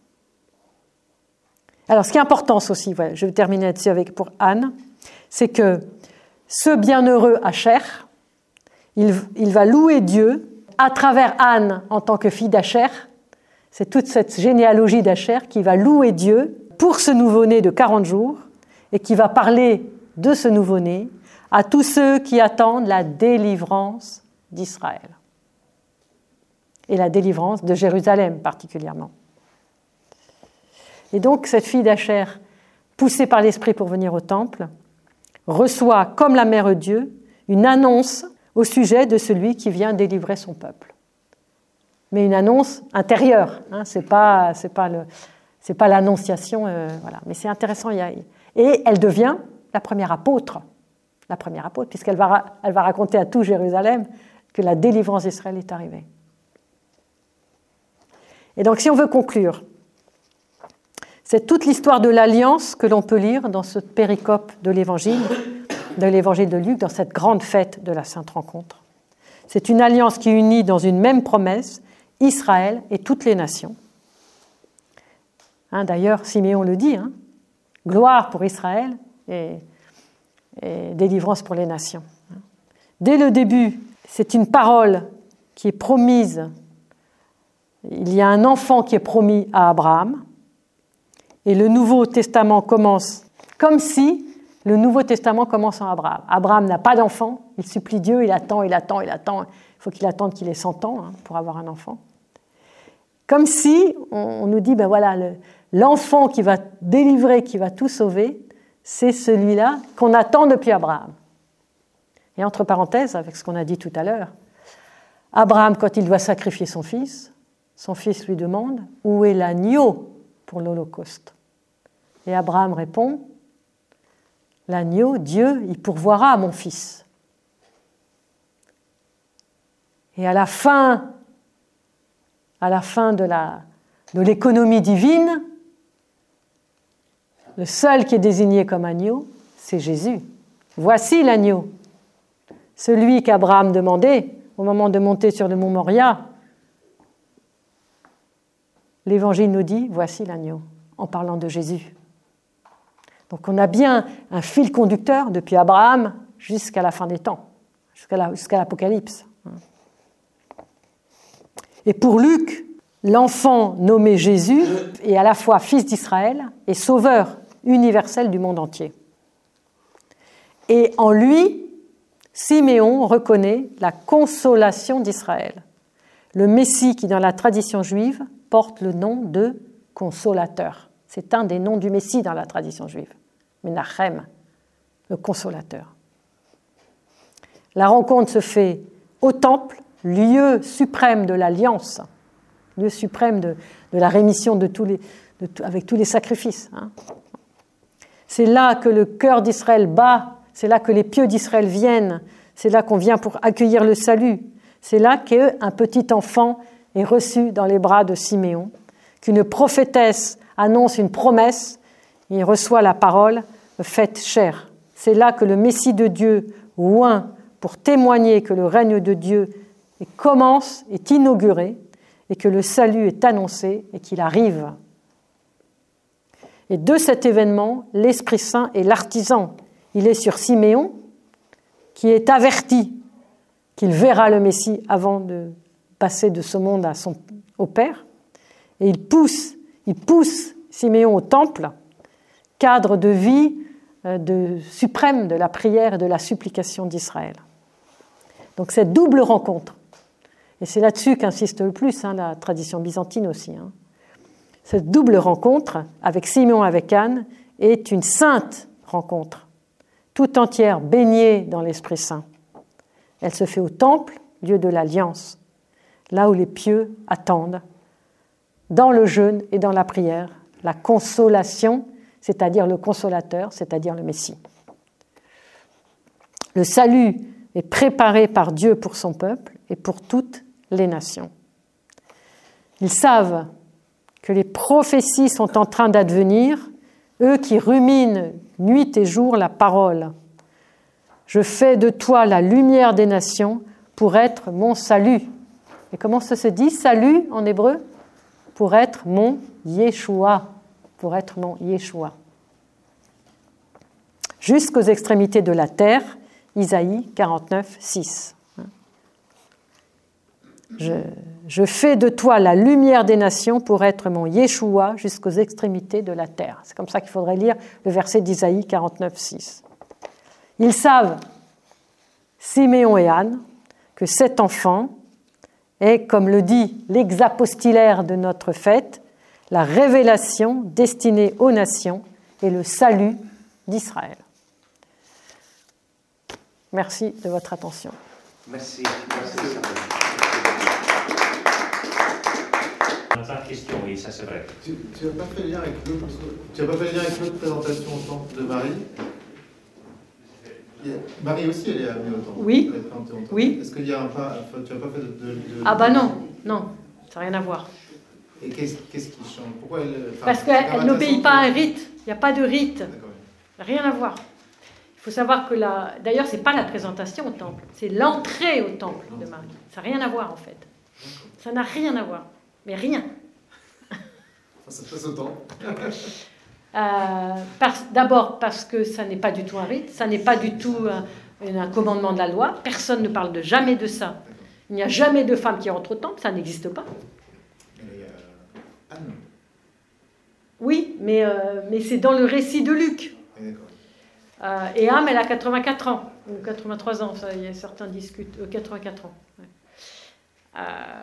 Alors, ce qui est important aussi, voilà, je vais terminer là-dessus pour Anne, c'est que ce bienheureux Acher, il va louer Dieu à travers Anne en tant que fille d'Acher. C'est toute cette généalogie d'Acher qui va louer Dieu pour ce nouveau-né de 40 jours et qui va parler de ce nouveau-né à tous ceux qui attendent la délivrance d'Israël. Et la délivrance de Jérusalem particulièrement. Et donc cette fille d'Acher, poussée par l'Esprit pour venir au temple, reçoit, comme la Mère Dieu, une annonce au sujet de celui qui vient délivrer son peuple. Mais une annonce intérieure, c'est pas l'annonciation, voilà. Mais c'est intéressant. Et elle devient la première apôtre, puisqu'elle va raconter à tout Jérusalem que la délivrance d'Israël est arrivée. Et donc, si on veut conclure, c'est toute l'histoire de l'alliance que l'on peut lire dans ce péricope de l'évangile de Luc, dans cette grande fête de la Sainte Rencontre. C'est une alliance qui unit dans une même promesse Israël et toutes les nations. D'ailleurs, Siméon le dit, gloire pour Israël et délivrance pour les nations. Dès le début, c'est une parole qui est promise. Il y a un enfant qui est promis à Abraham. Et le Nouveau Testament commence comme si le Nouveau Testament commence en Abraham. Abraham n'a pas d'enfant, il supplie Dieu, il attend. Il faut qu'il attende qu'il ait 100 ans pour avoir un enfant. Comme si on nous dit, l'enfant qui va délivrer, qui va tout sauver, c'est celui-là qu'on attend depuis Abraham. Et entre parenthèses, avec ce qu'on a dit tout à l'heure, Abraham, quand il doit sacrifier son fils lui demande « Où est l'agneau pour l'Holocauste ?» Et Abraham répond « L'agneau, Dieu, il pourvoira à mon fils. » Et à la fin de l'économie divine, le seul qui est désigné comme agneau, c'est Jésus. Voici l'agneau. Celui qu'Abraham demandait au moment de monter sur le mont Moria. L'Évangile nous dit, voici l'agneau. en parlant de Jésus. Donc on a bien un fil conducteur depuis Abraham jusqu'à la fin des temps, jusqu'à l'Apocalypse. Et pour Luc, l'enfant nommé Jésus est à la fois fils d'Israël et sauveur universel du monde entier. Et en lui, Siméon reconnaît la consolation d'Israël, le Messie qui, dans la tradition juive, porte le nom de consolateur. C'est un des noms du Messie dans la tradition juive. Menachem, le consolateur. La rencontre se fait au temple, lieu suprême de l'alliance, lieu suprême de la rémission avec tous les sacrifices. C'est là que le cœur d'Israël bat, c'est là que les pieux d'Israël viennent, c'est là qu'on vient pour accueillir le salut. C'est là qu'un petit enfant est reçu dans les bras de Siméon, qu'une prophétesse annonce une promesse, et il reçoit la parole faite chair. C'est là que le Messie de Dieu oint pour témoigner que le règne de Dieu est inauguré, et que le salut est annoncé et qu'il arrive. Et de cet événement, l'Esprit Saint est l'artisan. Il est sur Siméon, qui est averti qu'il verra le Messie avant de passer de ce monde au Père. Et il pousse Siméon au temple, cadre de vie suprême de la prière et de la supplication d'Israël. Donc cette double rencontre, et c'est là-dessus qu'insiste le plus la tradition byzantine aussi, cette double rencontre avec Siméon et avec Anne est une sainte rencontre, tout entière baignée dans l'Esprit Saint. Elle se fait au temple, lieu de l'alliance, là où les pieux attendent, dans le jeûne et dans la prière, la consolation, c'est-à-dire le consolateur, c'est-à-dire le Messie. Le salut est préparé par Dieu pour son peuple et pour toutes les nations. Ils savent que les prophéties sont en train d'advenir, eux qui ruminent nuit et jour la parole. Je fais de toi la lumière des nations pour être mon salut. Et comment ça se dit, salut en hébreu? Pour être mon Yeshua. Pour être mon Yeshua. Jusqu'aux extrémités de la terre, Isaïe 49, 6. Je fais de toi la lumière des nations pour être mon Yeshua jusqu'aux extrémités de la terre. C'est comme ça qu'il faudrait lire le verset d'Isaïe 49, 6. Ils savent, Siméon et Anne, que cet enfant est, comme le dit l'exapostilaire de notre fête, la révélation destinée aux nations et le salut d'Israël. Merci de votre attention. Merci. Pas de question, oui, ça c'est vrai. Tu n'as pas fait le lien avec l'autre présentation au temple de Marie. Marie aussi, elle est amenée au temple. Oui. Elle est présentée au temple. Oui. Est-ce qu'il y a un pas, tu n'as pas fait de... Ah bah non, ça n'a rien à voir. Et qu'est-ce qui change? Pourquoi elle... Parce qu'elle n'obéit pas à un rite. Il n'y a pas de rite. D'accord. Rien à voir. Il faut savoir que d'ailleurs, ce n'est pas la présentation au temple, c'est l'entrée au temple de Marie. Ça n'a rien à voir en fait. Ça n'a rien à voir. Mais rien. Ça se passe au temple. D'abord parce que ça n'est pas du tout un rite, ça n'est pas du tout un commandement de la loi. Personne ne parle jamais de ça. Il n'y a jamais de femme qui entre au temple, ça n'existe pas. Et Anne. Oui, mais c'est dans le récit de Luc. D'accord. Et Anne, elle a 84 ans, ou 83 ans, ça, certains discutent, 84 ans. Ouais.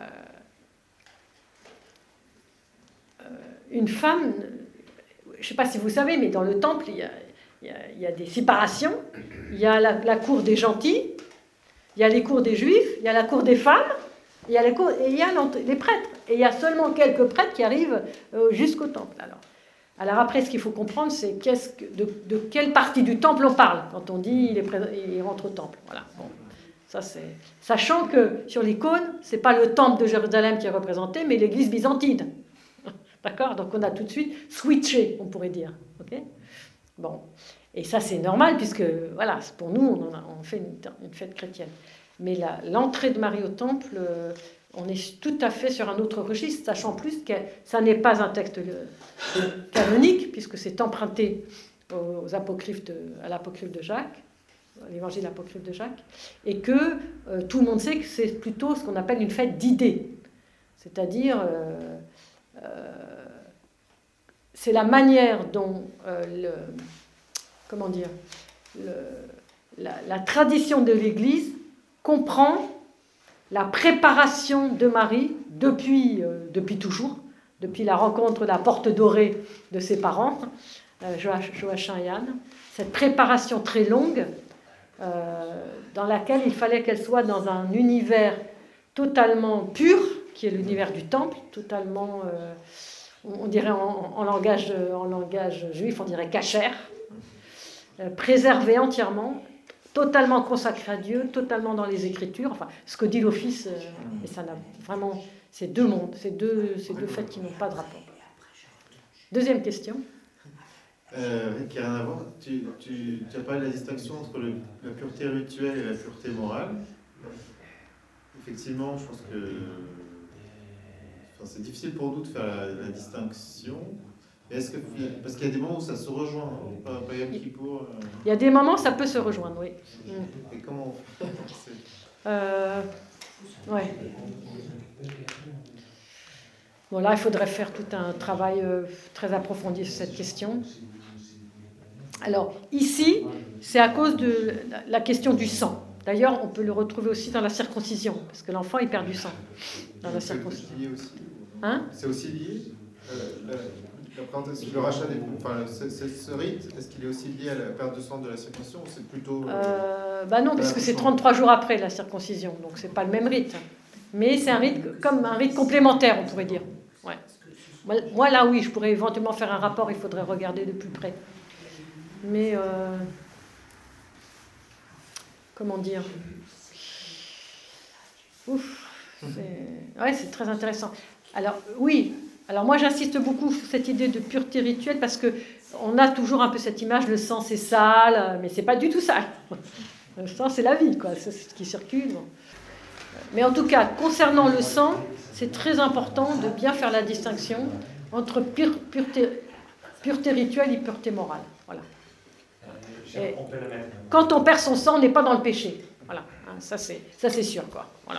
Une femme, je ne sais pas si vous savez, mais dans le temple, il y a des séparations. Il y a la cour des gentils, il y a les cours des juifs, il y a la cour des femmes, il y a les prêtres. Et il y a seulement quelques prêtres qui arrivent jusqu'au temple. Alors après, ce qu'il faut comprendre, c'est de quelle partie du temple on parle quand on dit il rentre au temple. Voilà. Bon. Ça, sachant que sur l'icône, ce n'est pas le temple de Jérusalem qui est représenté, mais l'église byzantine. D'accord? Donc on a tout de suite switché, on pourrait dire. Okay? Bon. Et ça, c'est normal, puisque voilà, pour nous, on fait une fête chrétienne. Mais l'entrée de Marie au temple on est tout à fait sur un autre registre, sachant plus que ça n'est pas un texte canonique, puisque c'est emprunté à l'apocryphe de Jacques, l'évangile apocryphe de Jacques, et que tout le monde sait que c'est plutôt ce qu'on appelle une fête d'idées. C'est-à-dire, c'est la manière dont la tradition de l'Église comprend la préparation de Marie depuis toujours, depuis la rencontre de la porte dorée de ses parents, Joachim et Anne, cette préparation très longue dans laquelle il fallait qu'elle soit dans un univers totalement pur, qui est l'univers du temple, totalement, on dirait en langage juif, on dirait kasher, préservé entièrement, totalement consacré à Dieu, totalement dans les Écritures, enfin, ce que dit l'Office, et ça n'a vraiment, c'est deux mondes, c'est deux faits qui n'ont pas de rapport. Deuxième question. Qui n'a rien à voir, tu as parlé de la distinction entre la pureté rituelle et la pureté morale. Effectivement, je pense que c'est difficile pour nous de faire la distinction. Parce qu'il y a des moments où ça se rejoint, pas Yom Kippour. Il y a des moments où ça peut se rejoindre, oui. Et comment on fait ouais. Bon, là, il faudrait faire tout un travail très approfondi sur cette question. Alors, ici, c'est à cause de la question du sang. D'ailleurs, on peut le retrouver aussi dans la circoncision, parce que l'enfant, il perd du sang dans la circoncision. C'est lié aussi. Hein ? C'est aussi lié le rachat des... Enfin, ce rite, est-ce qu'il est aussi lié à la perte de sang de la circoncision ou c'est plutôt... non, parce que c'est 33 jours après la circoncision, donc c'est pas le même rite. Mais c'est un rite comme un rite complémentaire, on pourrait dire. Ouais. Moi, là, oui, je pourrais éventuellement faire un rapport, il faudrait regarder de plus près. Mais... comment dire ? C'est très intéressant. Alors, oui... Alors moi j'insiste beaucoup sur cette idée de pureté rituelle parce qu'on a toujours un peu cette image, le sang c'est sale, mais c'est pas du tout sale. Le sang c'est la vie, quoi, c'est ce qui circule. Mais en tout cas, concernant le sang, c'est très important de bien faire la distinction entre pureté rituelle et pureté morale. Voilà. Et quand on perd son sang, on n'est pas dans le péché. Voilà, ça c'est sûr, quoi. Voilà.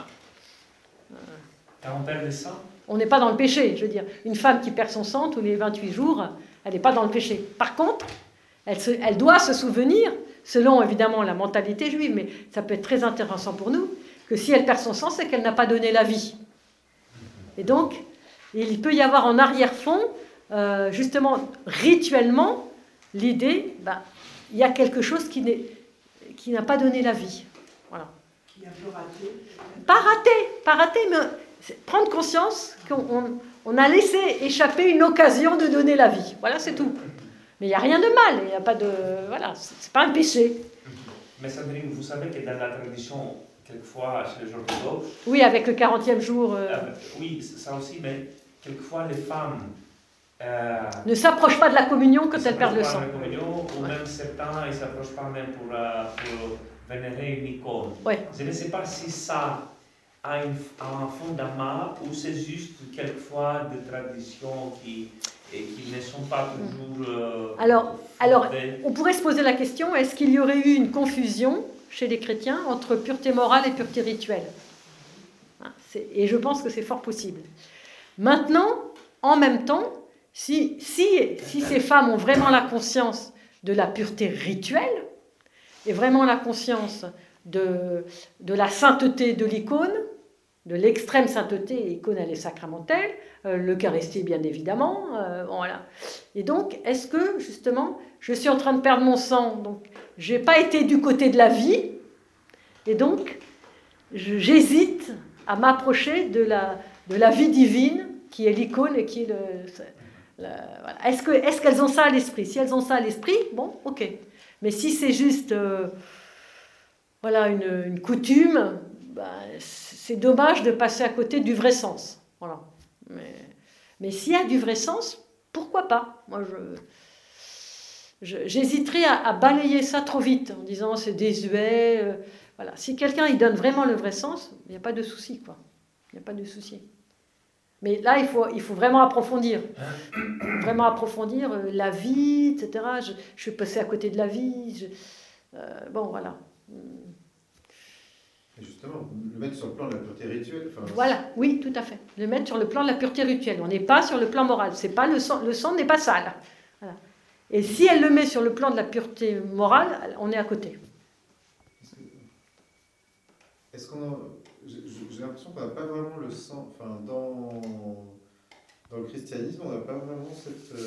Quand on perd le sang ? On n'est pas dans le péché, je veux dire. Une femme qui perd son sang tous les 28 jours, elle n'est pas dans le péché. Par contre, elle doit se souvenir, selon évidemment la mentalité juive, mais ça peut être très intéressant pour nous, que si elle perd son sang, c'est qu'elle n'a pas donné la vie. Et donc, il peut y avoir en arrière-fond, justement, rituellement, l'idée, il y a quelque chose qui n'a pas donné la vie. Voilà. Qui a un peu raté. Pas raté, mais... prendre conscience qu'on a laissé échapper une occasion de donner la vie. Voilà, c'est tout. Mais il n'y a rien de mal, il n'y a pas de... Voilà, c'est pas un péché. Mais Sandrine, vous savez que dans la tradition, quelquefois, chez les orthodoxes... Oui, avec le 40e jour... oui, ça aussi, mais quelquefois, les femmes... ne s'approchent pas de la communion quand elles perdent le sang. La communion, ou même certains, ils ne s'approchent pas même pour vénérer une icône. Ouais. Je ne sais pas si ça... a un fondement ou c'est juste quelquefois des traditions qui ne sont pas toujours... Alors, on pourrait se poser la question, est-ce qu'il y aurait eu une confusion chez les chrétiens entre pureté morale et pureté rituelle ? Et je pense que c'est fort possible. Maintenant, en même temps, si ces femmes ont vraiment la conscience de la pureté rituelle et vraiment la conscience de la sainteté de l'icône, de l'extrême sainteté, l'icône elle est sacramentelle, l'Eucharistie bien évidemment, voilà. Et donc, est-ce que justement, je suis en train de perdre mon sang, donc j'ai pas été du côté de la vie, et donc j'hésite à m'approcher de la vie divine qui est l'icône et qui est voilà. Est-ce qu'elles ont ça à l'esprit ? Si elles ont ça à l'esprit, bon, ok. Mais si c'est juste voilà une coutume, c'est dommage de passer à côté du vrai sens. Voilà. Mais s'il y a du vrai sens, pourquoi pas ? Moi, j'hésiterais à balayer ça trop vite en disant c'est désuet. Voilà. Si quelqu'un il donne vraiment le vrai sens, il n'y a pas de souci, quoi. Il n'y a pas de souci. Mais là, il faut vraiment approfondir. Vraiment approfondir la vie, etc. Je suis passée à côté de la vie. Bon, voilà. Et justement, le mettre sur le plan de la pureté rituelle. Voilà, oui, tout à fait. Le mettre sur le plan de la pureté rituelle. On n'est pas sur le plan moral. C'est pas le sang n'est pas sale. Voilà. Et si elle le met sur le plan de la pureté morale, on est à côté. Est-ce qu'on j'ai l'impression qu'on n'a pas vraiment le sang, enfin dans le christianisme, on n'a pas vraiment cette...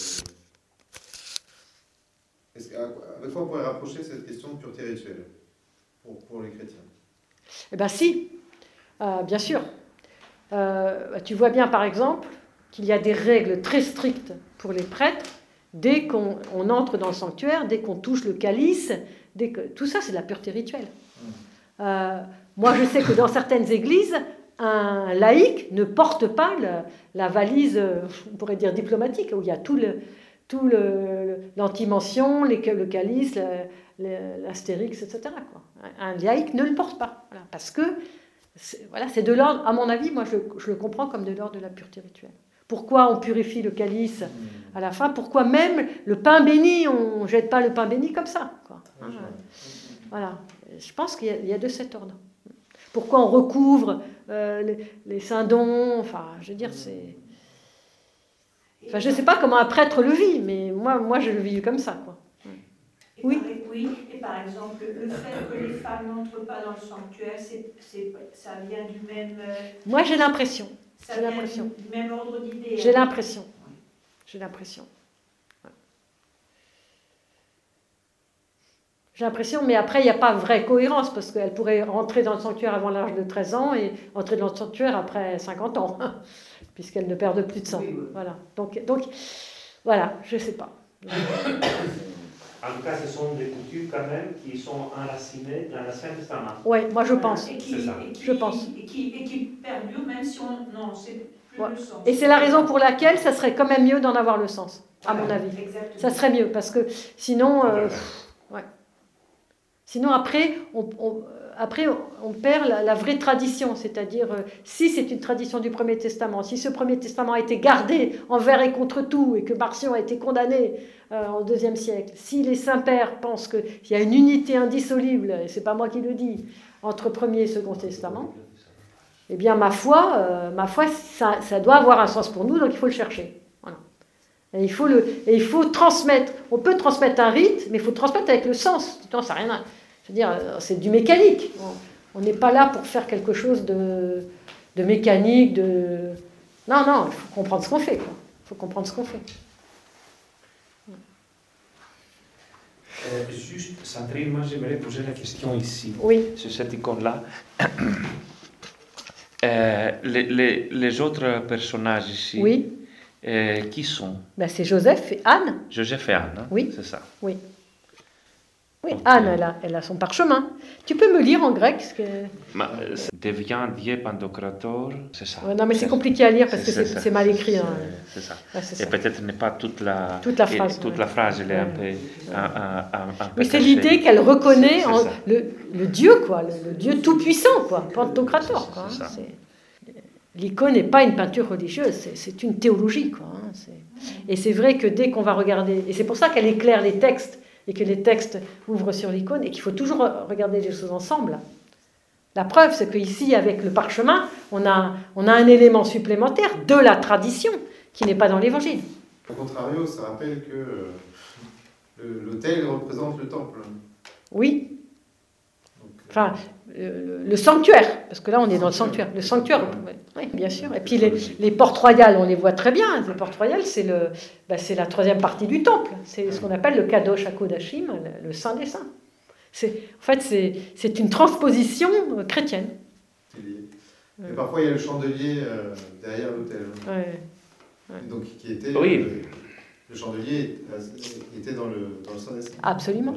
avec quoi on pourrait rapprocher cette question de pureté rituelle pour les chrétiens? Eh bien si, bien sûr. Tu vois bien par exemple qu'il y a des règles très strictes pour les prêtres dès qu'on entre dans le sanctuaire, dès qu'on touche le calice, tout ça c'est de la pureté rituelle. Moi je sais que dans certaines églises, un laïc ne porte pas la valise, on pourrait dire diplomatique, où il y a tout l'anti-mention, le calice, l'astérix, etc. quoi. Un laïc ne le porte pas, voilà, parce que c'est de l'ordre, à mon avis, moi je le comprends comme de l'ordre de la pureté rituelle. Pourquoi on purifie le calice à la fin? Pourquoi même le pain béni, on ne jette pas le pain béni comme ça, quoi. Voilà, je pense qu'il y a de cet ordre. Pourquoi on recouvre les saints-dons? Enfin, je veux dire, c'est... Enfin, je ne sais pas comment un prêtre le vit, mais moi je le vis comme ça, quoi. Oui. Et par exemple, le fait que les femmes n'entrent pas dans le sanctuaire, ça vient du même... Moi, j'ai l'impression. Ça vient du même ordre d'idée. J'ai l'impression. J'ai l'impression. J'ai l'impression, mais après, il n'y a pas vraie cohérence, parce qu'elle pourrait rentrer dans le sanctuaire avant l'âge de 13 ans et entrer dans le sanctuaire après 50 ans, puisqu'elle ne perd plus de sang. Oui. Voilà. Donc, voilà, je ne sais pas. En tout cas, ce sont des coutumes quand même qui sont enracinées dans l'Ancien Testament. Oui, moi je pense. Je pense. Et qui perdurent même si on... Non, c'est plus le sens. Et c'est la raison pour laquelle ça serait quand même mieux d'en avoir le sens, à mon avis. Exactement. Ça serait mieux, parce que sinon... ouais. Sinon, après, on perd la vraie tradition, c'est-à-dire, si c'est une tradition du Premier Testament, si ce Premier Testament a été gardé envers et contre tout, et que Marcion a été condamné au IIe siècle, si les saints-pères pensent qu'il y a une unité indissoluble, et c'est pas moi qui le dis, entre Premier et Second Testament, eh bien, ma foi, ça doit avoir un sens pour nous, donc il faut le chercher. Voilà. Et il faut transmettre. On peut transmettre un rite, mais il faut transmettre avec le sens. Ça n'a rien à... Je veux dire, c'est du mécanique. On n'est pas là pour faire quelque chose de mécanique, Non, il faut comprendre ce qu'on fait. Quoi. Il faut comprendre ce qu'on fait. Juste, Sandrine, moi j'aimerais poser la question ici, sur cette icône-là. Les autres personnages ici, qui sont? C'est Joseph et Anne. Joseph et Anne, hein? Oui. C'est ça. Oui. Oui, okay. Anne, elle a son parchemin. Tu peux me lire en grec devient Dieu Pantocrator, c'est ça. Non, mais c'est compliqué à lire parce que c'est mal écrit. C'est ça. Et peut-être n'est pas toute la phrase. La phrase, elle est un peu... Mais c'est l'idée qu'elle reconnaît le Dieu, quoi, le Dieu tout-puissant, quoi, Pantocrator. Quoi, l'icône n'est pas une peinture religieuse, c'est une théologie, quoi. Et c'est vrai que dès qu'on va regarder... Et c'est pour ça qu'elle éclaire les textes, et que les textes ouvrent sur l'icône, et qu'il faut toujours regarder les choses ensemble. La preuve, c'est qu'ici, avec le parchemin, on a un élément supplémentaire de la tradition qui n'est pas dans l'Évangile. Au contrario, ça rappelle que l'autel représente le temple. Oui. Enfin, le sanctuaire, parce que là, on est dans le sanctuaire. Le sanctuaire, oui, bien sûr. Et puis, les portes royales, on les voit très bien. Les portes royales, c'est la troisième partie du temple. C'est ce qu'on appelle le Kadosh HaKodashim, le Saint des Saints. En fait, c'est une transposition chrétienne. Et parfois, il y a le chandelier derrière l'autel. Donc, qui était... Oui. Le chandelier était dans le Saint des Saints. Absolument.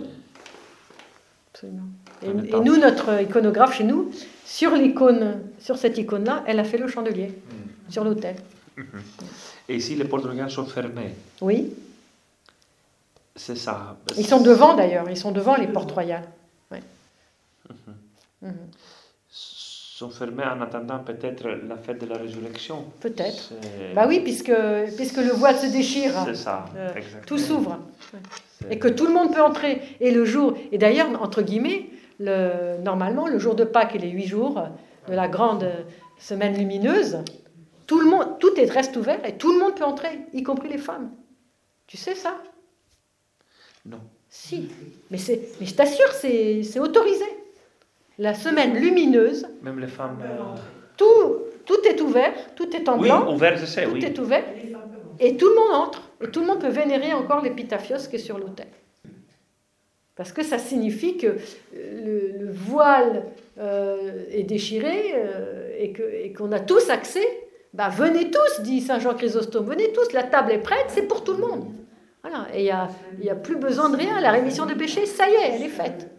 Et nous, notre iconographe chez nous, sur cette icône-là, elle a fait le chandelier, sur l'autel. Et ici, les portes royales sont fermées. Oui. C'est ça. Ils sont devant, d'ailleurs. Ils sont devant les portes royales. Ouais. sont fermés en attendant peut-être la fête de la résurrection. Peut-être. Bah oui, puisque le voile se déchire. C'est ça, exactement. Tout s'ouvre. Et que tout le monde peut entrer. Et le jour, et d'ailleurs, entre guillemets, normalement, le jour de Pâques et les 8 jours de la grande semaine lumineuse, tout reste ouvert et tout le monde peut entrer, y compris les femmes. Tu sais ça? Non. Si. Mais je t'assure, c'est autorisé. La semaine lumineuse. Même les femmes. Tout est ouvert, tout est en blanc. Oui, ouvert, je sais, tout est ouvert. Et tout le monde entre. Et tout le monde peut vénérer encore l'épitaphios qui est sur l'autel. Parce que ça signifie que le voile est déchiré et qu'on a tous accès. Venez tous, dit Saint Jean Chrysostome, venez tous, la table est prête, c'est pour tout le monde. Voilà. Et il n'y a plus besoin de rien, la rémission de péché, ça y est, elle est faite.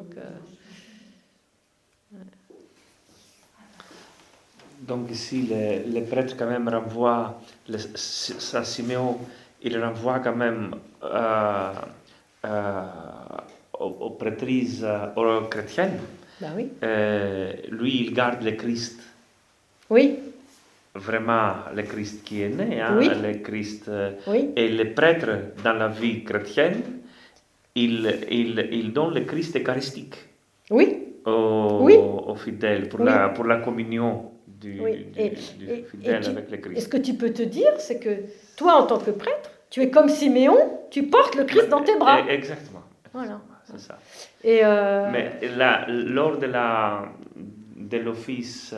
Donc ici, les prêtres quand même renvoient, Saint Siméon, il renvoie quand même aux prêtrises, aux chrétiennes. Oui. Lui, il garde le Christ. Oui. Vraiment, le Christ qui est né, oui. Le Christ. Oui. Et les prêtres, dans la vie chrétienne, ils donnent le Christ eucharistique. Oui. Aux fidèles, pour la communion du fidèle avec le Christ. Et ce que tu peux te dire, c'est que toi, en tant que prêtre, tu es comme Siméon, tu portes le Christ dans tes bras. Exactement. Voilà. C'est ça. Mais lors de l'office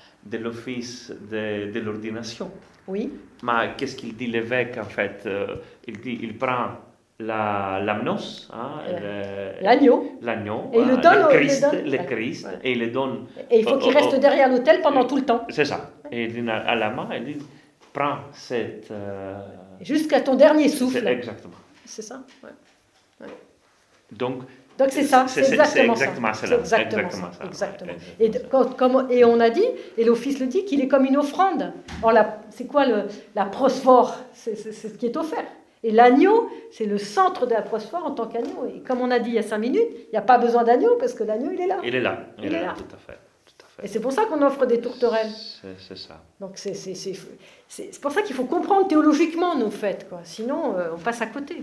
de l'ordination, oui. Mais qu'est-ce qu'il dit l'évêque en fait? Il prend l'amnos, l'agneau, et il le donne le Christ, voilà. Et il le donne. Et il faut qu'il reste derrière l'autel pendant tout le temps. C'est ça. Et il dit à la main, il dit, prends cette. Jusqu'à ton dernier souffle. Exactement. C'est ça. Ouais. Donc c'est ça, c'est exactement ça. C'est exactement ça. Exactement. Et on a dit, et l'office le dit, qu'il est comme une offrande. Or, c'est quoi la prosphore? C'est ce qui est offert. Et l'agneau, c'est le centre de la prosphore en tant qu'agneau. Et comme on a dit il y a 5 minutes, il n'y a pas besoin d'agneau parce que l'agneau, il est là. Il est là, tout à fait. Et c'est pour ça qu'on offre des tourterelles. C'est ça. Donc c'est pour ça qu'il faut comprendre théologiquement nos fêtes, quoi. Sinon on passe à côté.